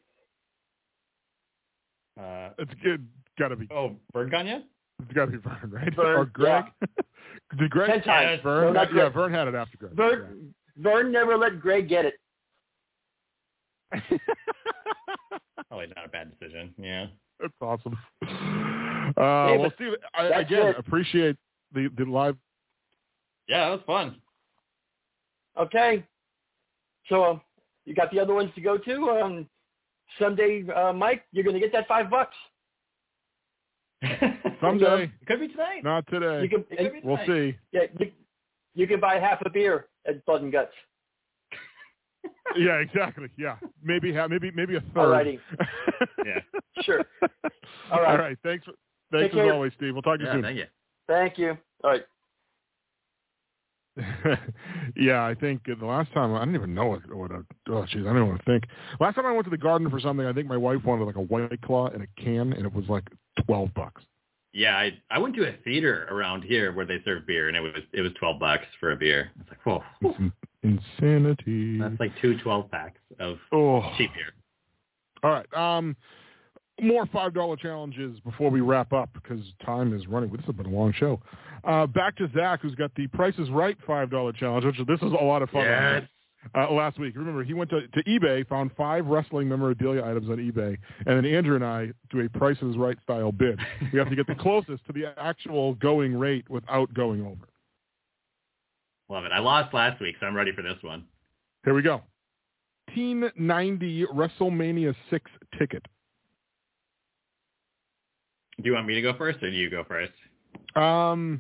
Uh, It's good. Got to be. oh, Bird Gagne? It's got to be Vern, right? Vern, or Greg. Did Greg? Ten times. Vern. No, not yeah, Greg. Vern had it after Greg. Vern, Vern never let Greg get it. Yeah. Probably not a bad decision. Yeah. That's awesome. Uh, Hey, well, but Steve, I, that's again, it. appreciate the, the live. Yeah, that was fun. Okay. So uh, you got the other ones to go to. Um, Sunday, uh, Mike, you're going to get that five bucks. Someday. It could be tonight. Not today. You can, It could be We'll tonight. see. yeah, you, you can buy half a beer at Blood and Guts. Yeah, exactly. Yeah, maybe ha- maybe maybe a third. Alrighty. Yeah. Sure. All right. All right. Thanks. For, thanks Take as care. always, Steve. We'll talk to you Yeah, soon. thank you. Thank you. All right. Yeah, I think the last time I didn't even know what. what a, oh, jeez, I don't even want to think. Last time I went to the garden for something, I think my wife wanted like a White Claw in a can, and it was like twelve bucks. Yeah, I I went to a theater around here where they serve beer, and it was it was twelve bucks for a beer. It's like, whoa, It's in- insanity. that's like two twelve packs of Oh. cheap beer. All right. Um, more five dollar challenges before we wrap up because time is running. This has been a long show. Uh, back to Zach, who's got the Price is Right five dollar challenge, which this is a lot of fun. Yes. Uh, last week. Remember, he went to, to eBay, found five wrestling memorabilia items on eBay, and then Andrew and I do a Price is Right style bid. We have to get the closest to the actual going rate without going over. Love it. I lost last week, so I'm ready for this one. Here we go. nineteen ninety WrestleMania six ticket. Do you want me to go first, or do you go first? Um,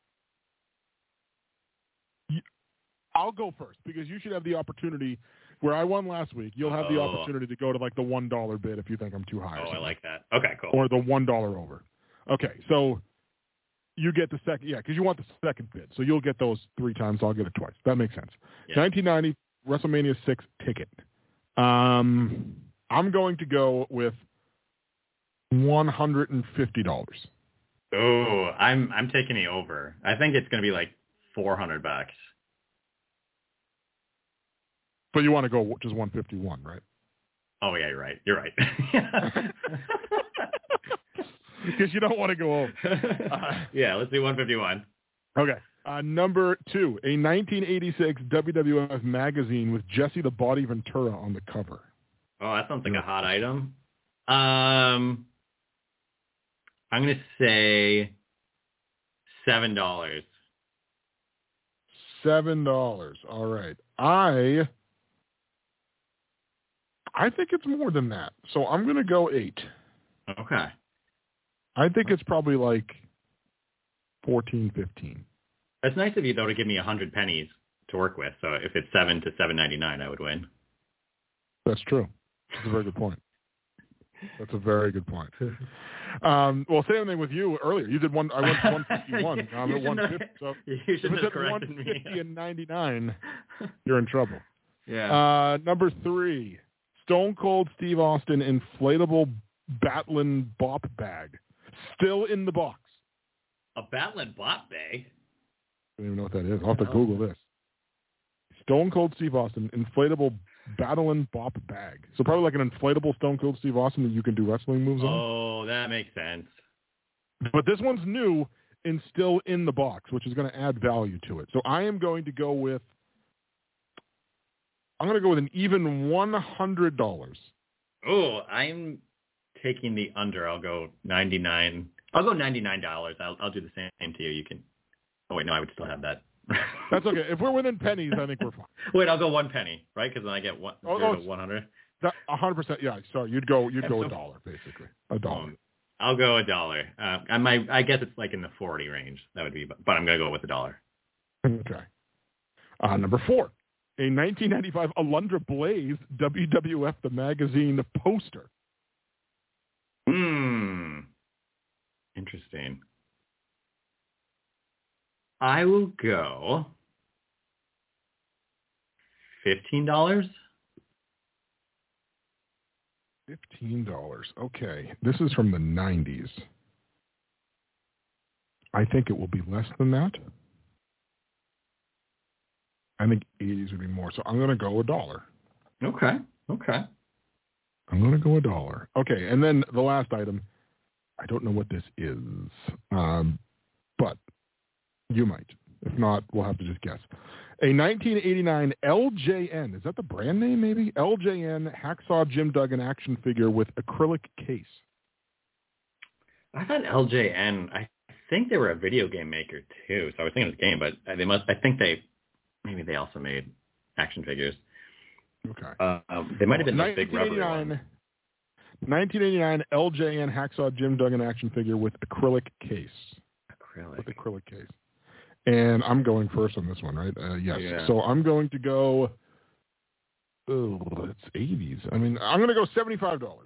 y- I'll go first because you should have the opportunity. Where I won last week, you'll have the Oh. opportunity to go to like the one dollar bid if you think I'm too high. or Oh, I something. like that. Okay, cool. Or the one dollar over. Okay, so you get the second, yeah, because you want the second bid, so you'll get those three times. I'll get it twice. That makes sense. Yeah. nineteen ninety WrestleMania six ticket. Um, I'm going to go with one hundred and fifty dollars. Oh, I'm I'm taking the over. I think it's going to be like four hundred bucks. But you want to go just one fifty-one, right? Oh yeah, you're right. You're right. Because you don't want to go over. Uh, yeah, let's do one fifty-one. Okay. Uh, number two, a nineteen eighty-six W W F magazine with Jesse the Body Ventura on the cover. Oh, that sounds like a hot item. Um, I'm going to say seven dollars. Seven dollars. All right. I I think it's more than that. So I'm going to go eight. Okay. I think it's probably like fourteen, fifteen. That's nice of you, though, to give me a hundred pennies to work with. So if it's seven to seven ninety nine, I would win. That's true. That's a very good point. That's a very good point. Um, well, same thing with you earlier. You did one. I went to one fifty-one. I'm at one fifty. So you should if have it's at corrected one me. fifty and ninety-nine, you're in trouble. Yeah. Uh, number three, Stone Cold Steve Austin inflatable Batlin Bop bag, still in the box. A Batlin Bop bag? I don't even know what that is. I'll have to Google this. Stone Cold Steve Austin inflatable Batlin Bop bag. So probably like an inflatable Stone Cold Steve Austin that you can do wrestling moves on. Oh, that makes sense. But this one's new and still in the box, which is going to add value to it. So I am going to go with I'm going to go with an even one hundred dollars. Oh, I'm taking the under. I'll go ninety-nine. I'll go ninety-nine dollars. I'll I'll do the same to you. You can. Oh wait, no, I would still have that. That's okay. If we're within pennies, I think we're fine. Wait, I'll go one penny, right? Because then I get one oh, zero oh, to one hundred. A hundred percent. Yeah. Sorry, you'd go. You'd go a dollar, basically. A dollar. Um, I'll go a dollar. Uh, I might. I guess it's like in the forty range. That would be. But I'm going to go with a dollar. Okay. Uh, number four. A nineteen ninety-five Alundra Blaze W W F The Magazine poster. Hmm. Interesting. I will go fifteen dollars. Fifteen dollars. Okay. This is from the nineties. I think it will be less than that. I think eighties would be more. So I'm going to go a dollar. Okay. Okay. I'm going to go a dollar. Okay. And then the last item, I don't know what this is, um, but you might. If not, we'll have to just guess. A nineteen eighty-nine L J N, is that the brand name maybe? L J N Hacksaw Jim Duggan action figure with acrylic case. I thought L J N, I think they were a video game maker too. So I was thinking it was a game, but they must, I think they, maybe they also made action figures. Okay. Uh, um, they might have been the big rubber ones. nineteen eighty-nine L J N Hacksaw Jim Duggan action figure with acrylic case. Acrylic. With acrylic case. And I'm going first on this one, right? Uh, yes. Yeah. So I'm going to go, oh, it's eighties. I mean, I'm going to go seventy-five dollars.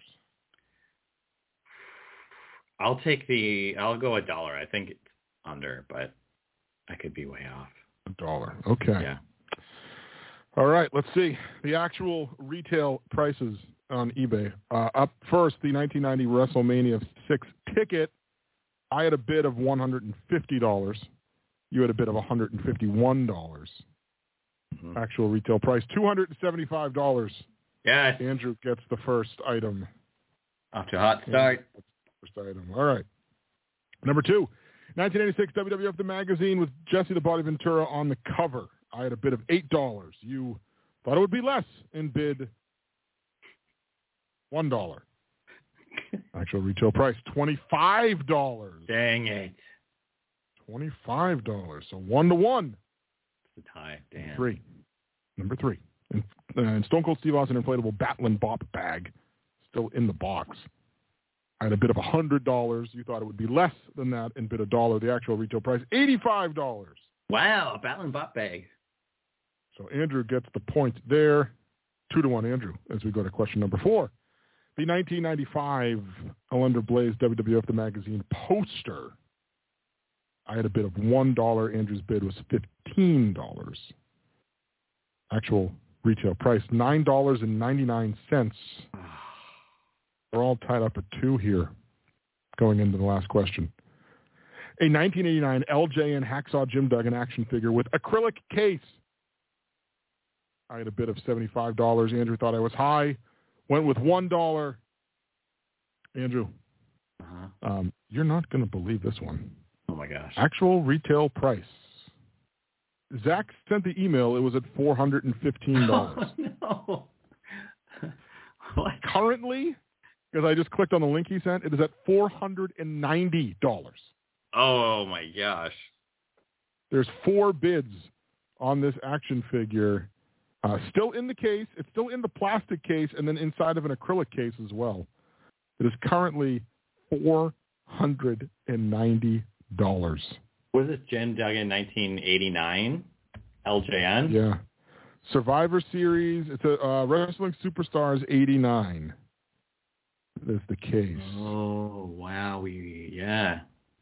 I'll take the, I'll go a dollar. I think it's under, but I could be way off. A dollar. Okay. Yeah. All right. Let's see. The actual retail prices on eBay. Uh, up first, the nineteen ninety WrestleMania six ticket. I had a bid of one hundred fifty dollars. You had a bid of one hundred fifty-one dollars. Mm-hmm. Actual retail price, two hundred seventy-five dollars. Yes. Andrew gets the first item. Off to a hot start. First item. All right. Number two, nineteen eighty-six W W F The Magazine with Jesse the Body Ventura on the cover. I had a bid of eight dollars. You thought it would be less and bid one dollar. Actual retail price, twenty-five dollars. Dang it. twenty-five dollars. So one to one. It's a tie. Damn. Three. Number three. And, uh, and Stone Cold Steve Austin inflatable Batlin Bop bag. Still in the box. I had a bid of one hundred dollars. You thought it would be less than that and bid a dollar. The actual retail price, eighty-five dollars. Wow, a Batlin Bop bag. So Andrew gets the point there. Two to one, Andrew, as we go to question number four. The nineteen ninety-five Alundra Blaze W W F The Magazine poster. I had a bid of one dollar. Andrew's bid was fifteen dollars. Actual retail price, nine dollars and ninety-nine cents. We're all tied up at two here going into the last question. A nineteen eighty-nine L J N Hacksaw Jim Duggan action figure with acrylic case. I had a bid of seventy-five dollars. Andrew thought I was high. Went with one dollar. Andrew, uh-huh. um, you're not going to believe this one. Oh, my gosh. Actual retail price. Zach sent the email. It was at four hundred fifteen dollars. Oh, no. What? Currently, because I just clicked on the link he sent, it is at four hundred ninety dollars. Oh, my gosh. There's four bids on this action figure. Uh, still in the case. It's still in the plastic case and then inside of an acrylic case as well. It is currently four hundred ninety dollars. Was this Jim Duggan nineteen eighty-nine? L J N? Yeah. Survivor Series. It's a uh, Wrestling Superstars eighty-nine. is the case. Oh, wow. We, yeah.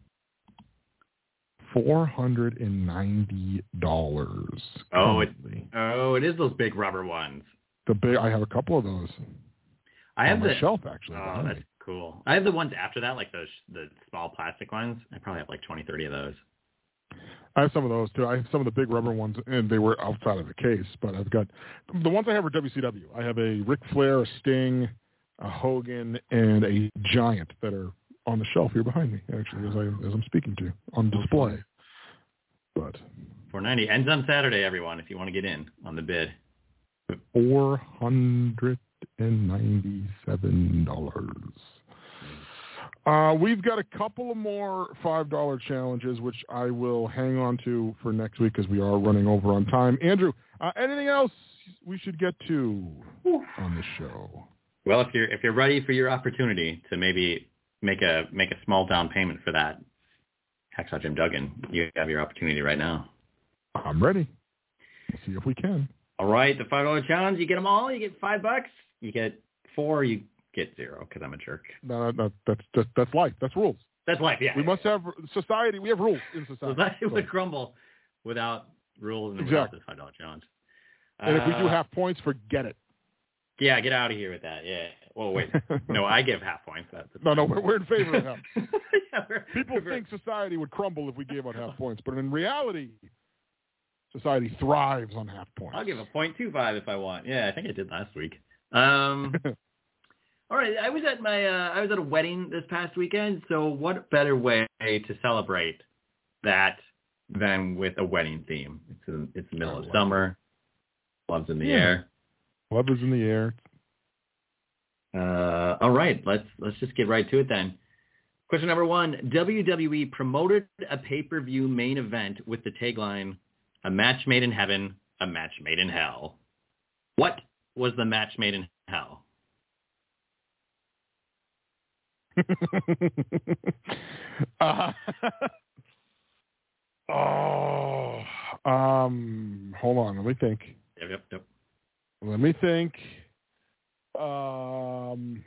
four hundred ninety dollars. Oh, it, oh, it is those big rubber ones. The big, I have a couple of those. I have on the my shelf, actually. Oh, that's cool. I have the ones after that, like those the small plastic ones. I probably have like twenty, thirty of those. I have some of those too. I have some of the big rubber ones, and they were outside of the case. But I've got the ones I have are W C W. I have a Ric Flair, a Sting, a Hogan, and a Giant that are on the shelf here behind me, actually, as I as I'm speaking to you on display. But four ninety ends on Saturday, everyone. If you want to get in on the bid, four hundred and ninety-seven dollars. Uh, we've got a couple of more five dollar challenges, which I will hang on to for next week because we are running over on time. Andrew, uh, anything else we should get to on the show? Well, if you're if you're ready for your opportunity to maybe make a make a small down payment for that Hacksaw Jim Duggan, you have your opportunity right now. I'm ready. We'll see if we can. All right, the five dollar challenge. You get them all. You get five bucks. You get four. You get zero because I'm a jerk. No, no, that's just that's life. That's rules. That's life. Yeah. We must have society. We have rules in society. Society so. would crumble without rules and exactly. without this five dollar challenge. And uh, if we do half points, forget it. Yeah, get out of here with that. Yeah. Well, wait. No, I give half points. That's no, no, we're, we're in favor of half. yeah, we're, People we're, think society would crumble if we gave out half points, but in reality, society thrives on half points. I'll give a point two five if I want. Yeah, I think I did last week. Um, all right, I was at my uh, I was at a wedding this past weekend. So what better way to celebrate that than with a wedding theme? It's in, it's the middle of summer. Love's in the yeah. air. Love is in the air. Uh, all right, let's let's just get right to it then. Question number one: W W E promoted a pay-per-view main event with the tagline "A match made in heaven, a match made in hell." What was the match made in hell? uh, oh, um, hold on. Let me think. Yep, yep, yep. Let me think. Um,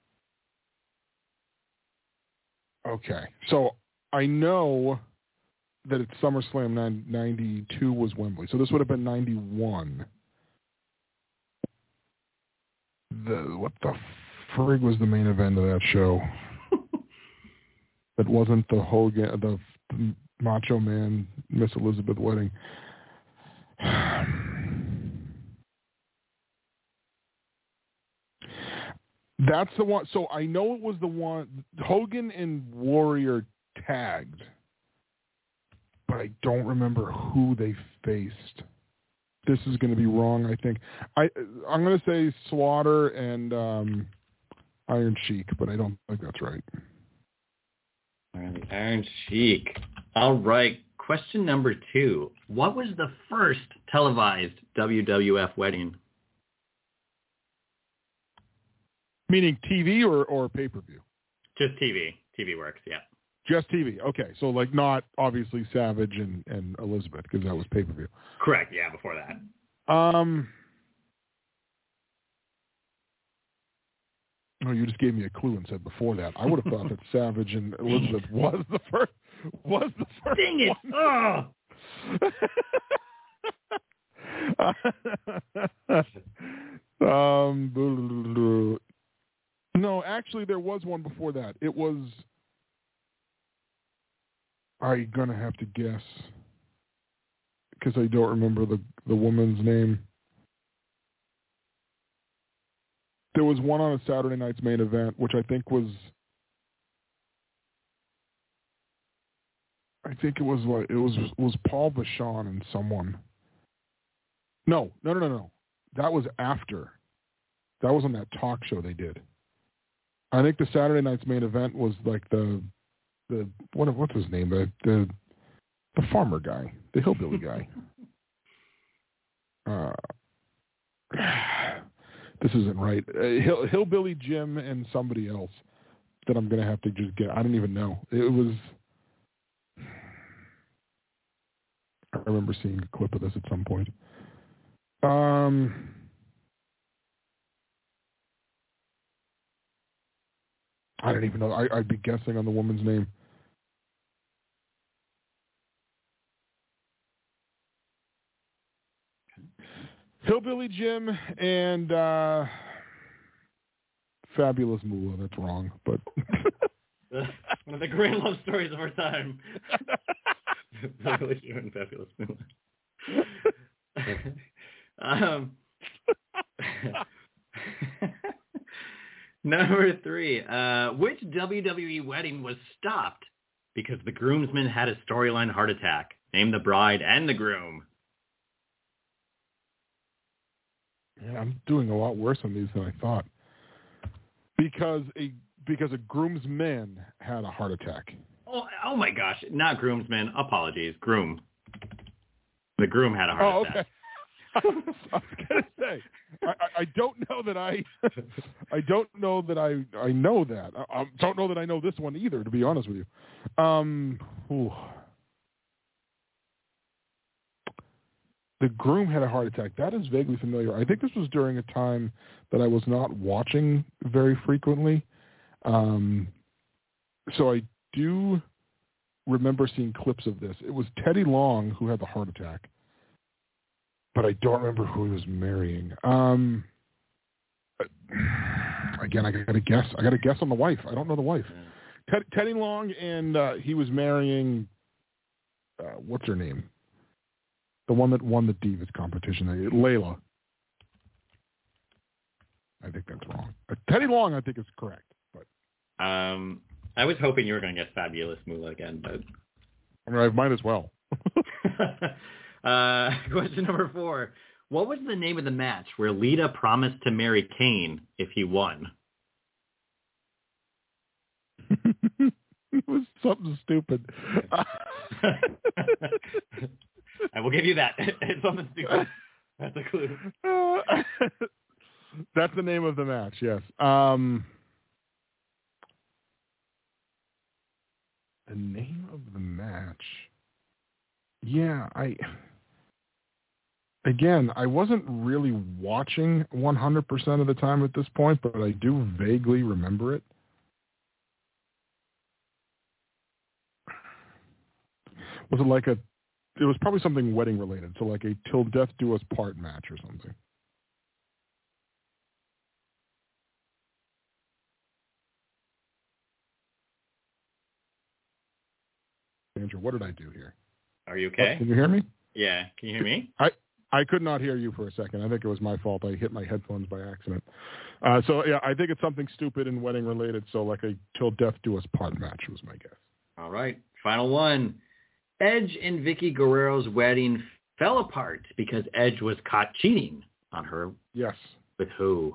okay, so I know that it's SummerSlam ninety-two was Wembley, so this would have been ninety-one. The what the frig was the main event of that show? That wasn't the Hogan, the, the Macho Man Miss Elizabeth wedding. That's the one. So I know it was the one Hogan and Warrior tagged, but I don't remember who they faced. This is going to be wrong, I think. I I'm going to say Slaughter and um, Iron Sheik, but I don't think that's right. Iron Sheik. All right. Question number two: what was the first televised W W F wedding? Meaning T V or, or pay-per-view? Just T V. T V works, yeah. Just T V. Okay, so like not obviously Savage and, and Elizabeth because that was pay-per-view. Correct, yeah, before that. Um. Oh, you just gave me a clue and said before that. I would have thought that Savage and Elizabeth was the first. Was the first Dang it! Oh! um. No, actually, there was one before that. It was. I'm gonna have to guess because I don't remember the the woman's name. There was one on a Saturday night's main event, which I think was. I think it was like it was was Paul Vachon and someone. No, no, no, no, no. That was after. That was on that talk show they did. I think the Saturday night's main event was like the the what what's his name the the, the farmer guy, the hillbilly guy. Uh, this isn't right. Uh, Hill, hillbilly Jim and somebody else that I'm gonna have to just get. I don't even know. It was. I remember seeing a clip of this at some point. Um. I don't even know. I, I'd be guessing on the woman's name. Hillbilly Jim and uh, Fabulous Moolah. That's wrong, but one of the great love stories of our time. Hillbilly Jim and Fabulous Moolah. um, number three. Uh, which W W E wedding was stopped because the groomsman had a storyline heart attack? Name the bride and the groom. Yeah, I'm doing a lot worse on these than I thought. Because a because a groomsman had a heart attack. Oh, oh my gosh! Not groomsman. Apologies, groom. The groom had a heart oh, attack. Okay. I was gonna say, I, I don't know that I, I don't know that I, I know that. I, I don't know that I know this one either. To be honest with you, um, ooh. The groom had a heart attack. That is vaguely familiar. I think this was during a time that I was not watching very frequently. Um, so I do remember seeing clips of this. It was Teddy Long who had the heart attack, but I don't remember who he was marrying. Um, again, I got to guess. I got to guess on the wife. I don't know the wife. Ted, Teddy Long, and uh, he was marrying, uh, what's her name? The one that won the Divas competition, Layla. I think that's wrong. Uh, Teddy Long, I think, is correct. But um, I was hoping you were going to guess Fabulous Moolah again, but I mean, I might as well. uh, question number four: what was the name of the match where Lita promised to marry Kane if he won? It was something stupid. I will give you that. It's something stupid. That's a clue. Uh, that's the name of the match, yes. Um, the name of the match. Yeah, I... Again, I wasn't really watching one hundred percent of the time at this point, but I do vaguely remember it. Was it like a... It was probably something wedding related, so like a till death do us part match or something. Andrew, what did I do here? Are you okay? Oh, can you hear me? Yeah. Can you hear me? I I could not hear you for a second. I think it was my fault. I hit my headphones by accident. Uh, so yeah, I think it's something stupid and wedding related. So like a till death do us part match was my guess. All right, final one. Edge and Vicky Guerrero's wedding fell apart because Edge was caught cheating on her. Yes. With who?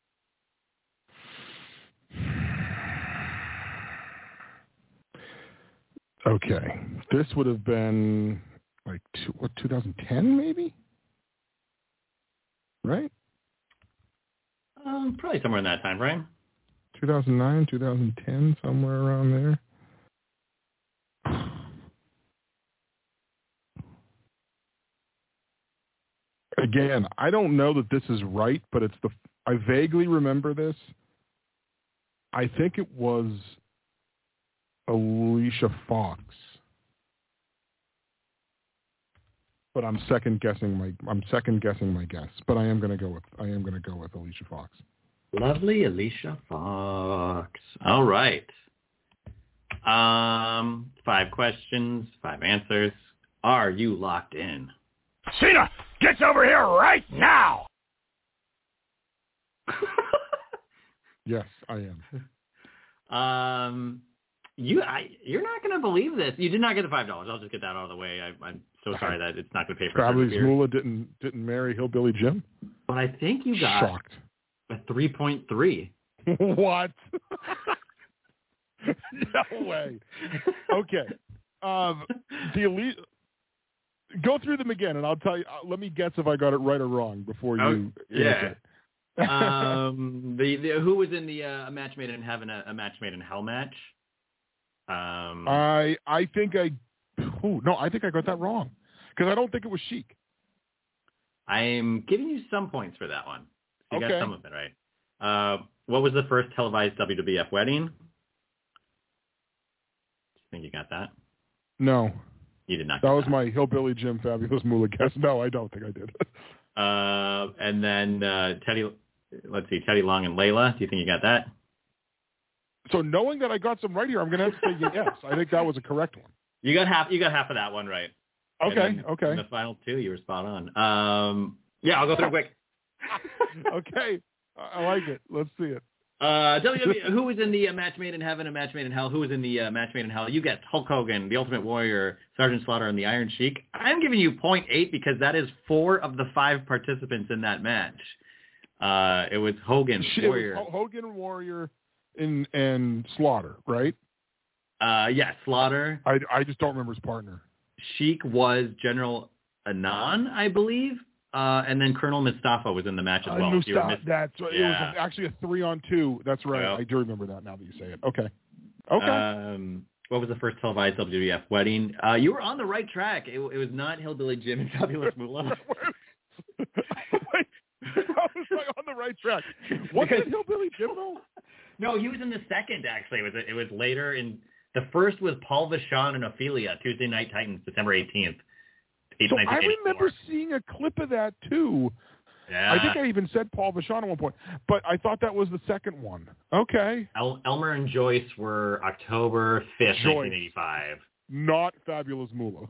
Okay. This would have been like, two, what, twenty ten maybe? Right? Um, probably somewhere in that time frame. two thousand nine, two thousand ten, somewhere around there. Again, I don't know that this is right, but it's the I vaguely remember this. I think it was Alicia Fox, but I'm second guessing my I'm second guessing my guess. But I am going to go with I am going to go with Alicia Fox. Lovely Alicia Fox. All right. Um, five questions, five answers. Are you locked in? Cena gets over here right now. Yes, I am. Um, you, I, you're not going to believe this. You did not get the five dollars. I'll just get that out of the way. I, I'm so sorry that it's not going to pay for Fabulous it. Moolah didn't didn't marry Hillbilly Jim. But I think you got shocked. A three point three. What? No way. Okay. Um, the elite. Go through them again, and I'll tell you. Uh, let me guess if I got it right or wrong before you. Oh, yeah. Answer. um, the, the who was in the uh, a match made in heaven, a, a match made in hell match. Um, I I think I. Ooh, no, I think I got that wrong because I don't think it was Sheik. I'm giving you some points for that one. You okay. got some of it right. Uh, what was the first televised W W F wedding? think you got that? No. You did not That get was that. my Hillbilly Jim Fabulous Moolah guess. No, I don't think I did. Uh, and then uh, Teddy, let's see, Teddy Long and Layla. Do you think you got that? So knowing that I got some right here, I'm going to have to say yes. I think that was a correct one. You got half. You got half of that one right. Okay. Then, okay. And the final two, you were spot on. Um, yeah, I'll go through quick. Okay. I like it. Let's see it. Uh, W W E, who was in the uh, match made in heaven and match made in hell? Who was in the uh, match made in hell? You guessed Hulk Hogan, the Ultimate Warrior, Sergeant Slaughter, and the Iron Sheik. I'm giving you point eight because that is four of the five participants in that match. Uh, it was Hogan, It Warrior. was Hogan, Warrior, and, and Slaughter, right? Uh, yeah, Slaughter. I, I just don't remember his partner. Sheik was General Anan, I believe. Uh, and then Colonel Mustafa was in the match as Uh, well. If you were Mustafa, mis- that's right. Yeah. It was actually a three on two. That's right. Well. I do remember that now that you say it. Okay. Okay. Um, what was the first televised W W F wedding? Uh, you were on the right track. It, it was not Hillbilly Jim and Fabulous Moolah. Wait, how was I on the right track? What Because- did Hillbilly Jim though? No, he was in the second, actually. It was it was later. in The first was Paul Vachon and Ophelia, Tuesday Night Titans, December eighteenth. So I remember seeing a clip of that too. Yeah. I think I even said Paul Vachon at one point, but I thought that was the second one. Okay. El- Elmer and Joyce were October fifth, Joyce. nineteen eighty-five. Not Fabulous Moolah.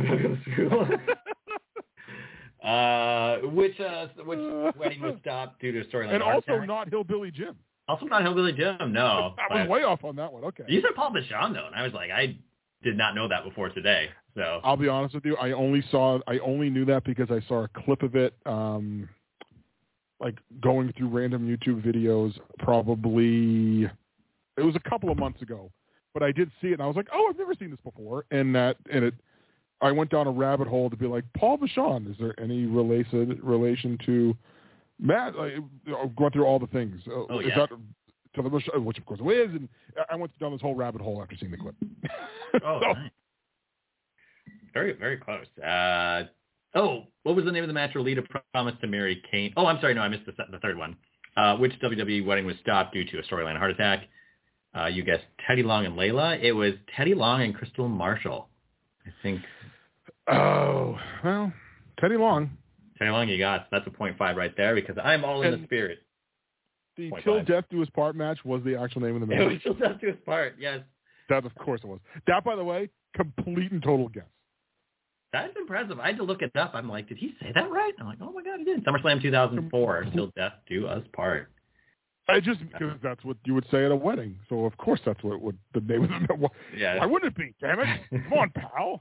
uh, which uh, which wedding was stopped due to a storyline. And also attack. not Hillbilly Jim. Also not Hillbilly Jim, no. I was But way off on that one. Okay. you said Paul Vachon, though, and I was like, I did not know that before today. So I'll be honest with you. I only saw, I only knew that because I saw a clip of it, um, like going through random YouTube videos. Probably, it was a couple of months ago, but I did see it, and I was like, "Oh, I've never seen this before." And that, and it, I went down a rabbit hole to be like, Paul Vachon. Is there any relation relation to Matt? Like, going through all the things. Oh, is yeah. that to the which of course it is, and I went down this whole rabbit hole after seeing the clip. Oh, So, nice. Very, very close. Uh, oh, what was the name of the match where Lita promised to marry Kane? Oh, I'm sorry. No, I missed the, the third one. Uh, which W W E wedding was stopped due to a storyline heart attack? Uh, you guessed Teddy Long and Layla. It was Teddy Long and Crystal Marshall. I think. Oh, well, Teddy Long. Teddy Long, you got. That's a point five right there because I'm all in And the spirit. The Point Till five. Death Do His Part match was the actual name of the It match. was still down to his part. Yes. That, of course, it was. That, by the way, complete and total guess. That's impressive. I had to look it up. I'm like, did he say that right? I'm like, oh my God, he did. SummerSlam two thousand four, Till Death Do Us Part. I just because that's what you would say at a wedding. So of course that's what, what the name of the match. Yeah. Why wouldn't it be? Damn it! Come on, pal.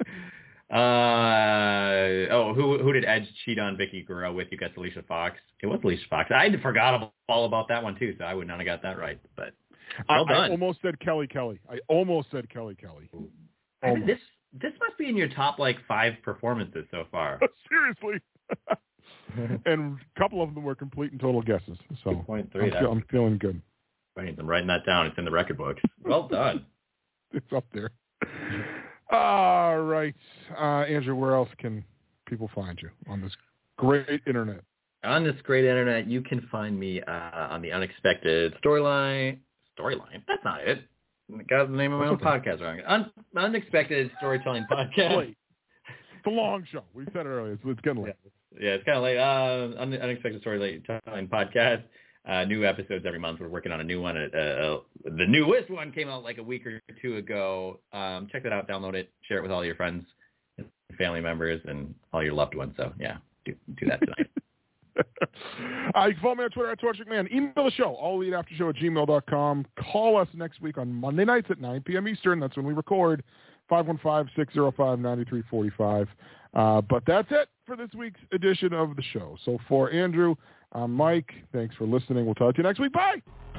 uh oh, who who did Edge cheat on Vicky Guerrero with? You guessed Alicia Fox. It was Alicia Fox. I forgot all about that one too, so I would not have got that right. But well I, done. I almost said Kelly Kelly. I almost said Kelly Kelly. I mean, Almost. this this must be in your top like five performances so far. Seriously. And a couple of them were complete and total guesses. So two point three. I'm, feel, I'm feeling good. Right, I'm writing that down. It's in the record books. Well done. It's up there. All right. Uh, Andrew, where else can people find you on this great internet? On this great internet, you can find me uh, on the Unexpected Storyline. Storyline? That's not it. I got the name of my own podcast wrong. Un- Unexpected Storytelling Podcast. Late. It's a long show. We said it earlier. It's, it's getting late. Yeah, it's kind of late. Uh, Un- Unexpected Storytelling Podcast. Uh, new episodes every month. We're working on a new one. Uh, uh, the newest one came out like a week or two ago. Um, check that out. Download it. Share it with all your friends and family members and all your loved ones. So, yeah, do, do that tonight. uh, you can follow me on Twitter at TorchicMan. Email the show, all elite after show at gmail dot com. Call us next week on Monday nights at nine p.m. Eastern. That's when we record. five one five, six zero five, nine three four five. Uh, but that's it for this week's edition of the show. So for Andrew, I'm Mike. Thanks for listening. We'll talk to you next week. Bye.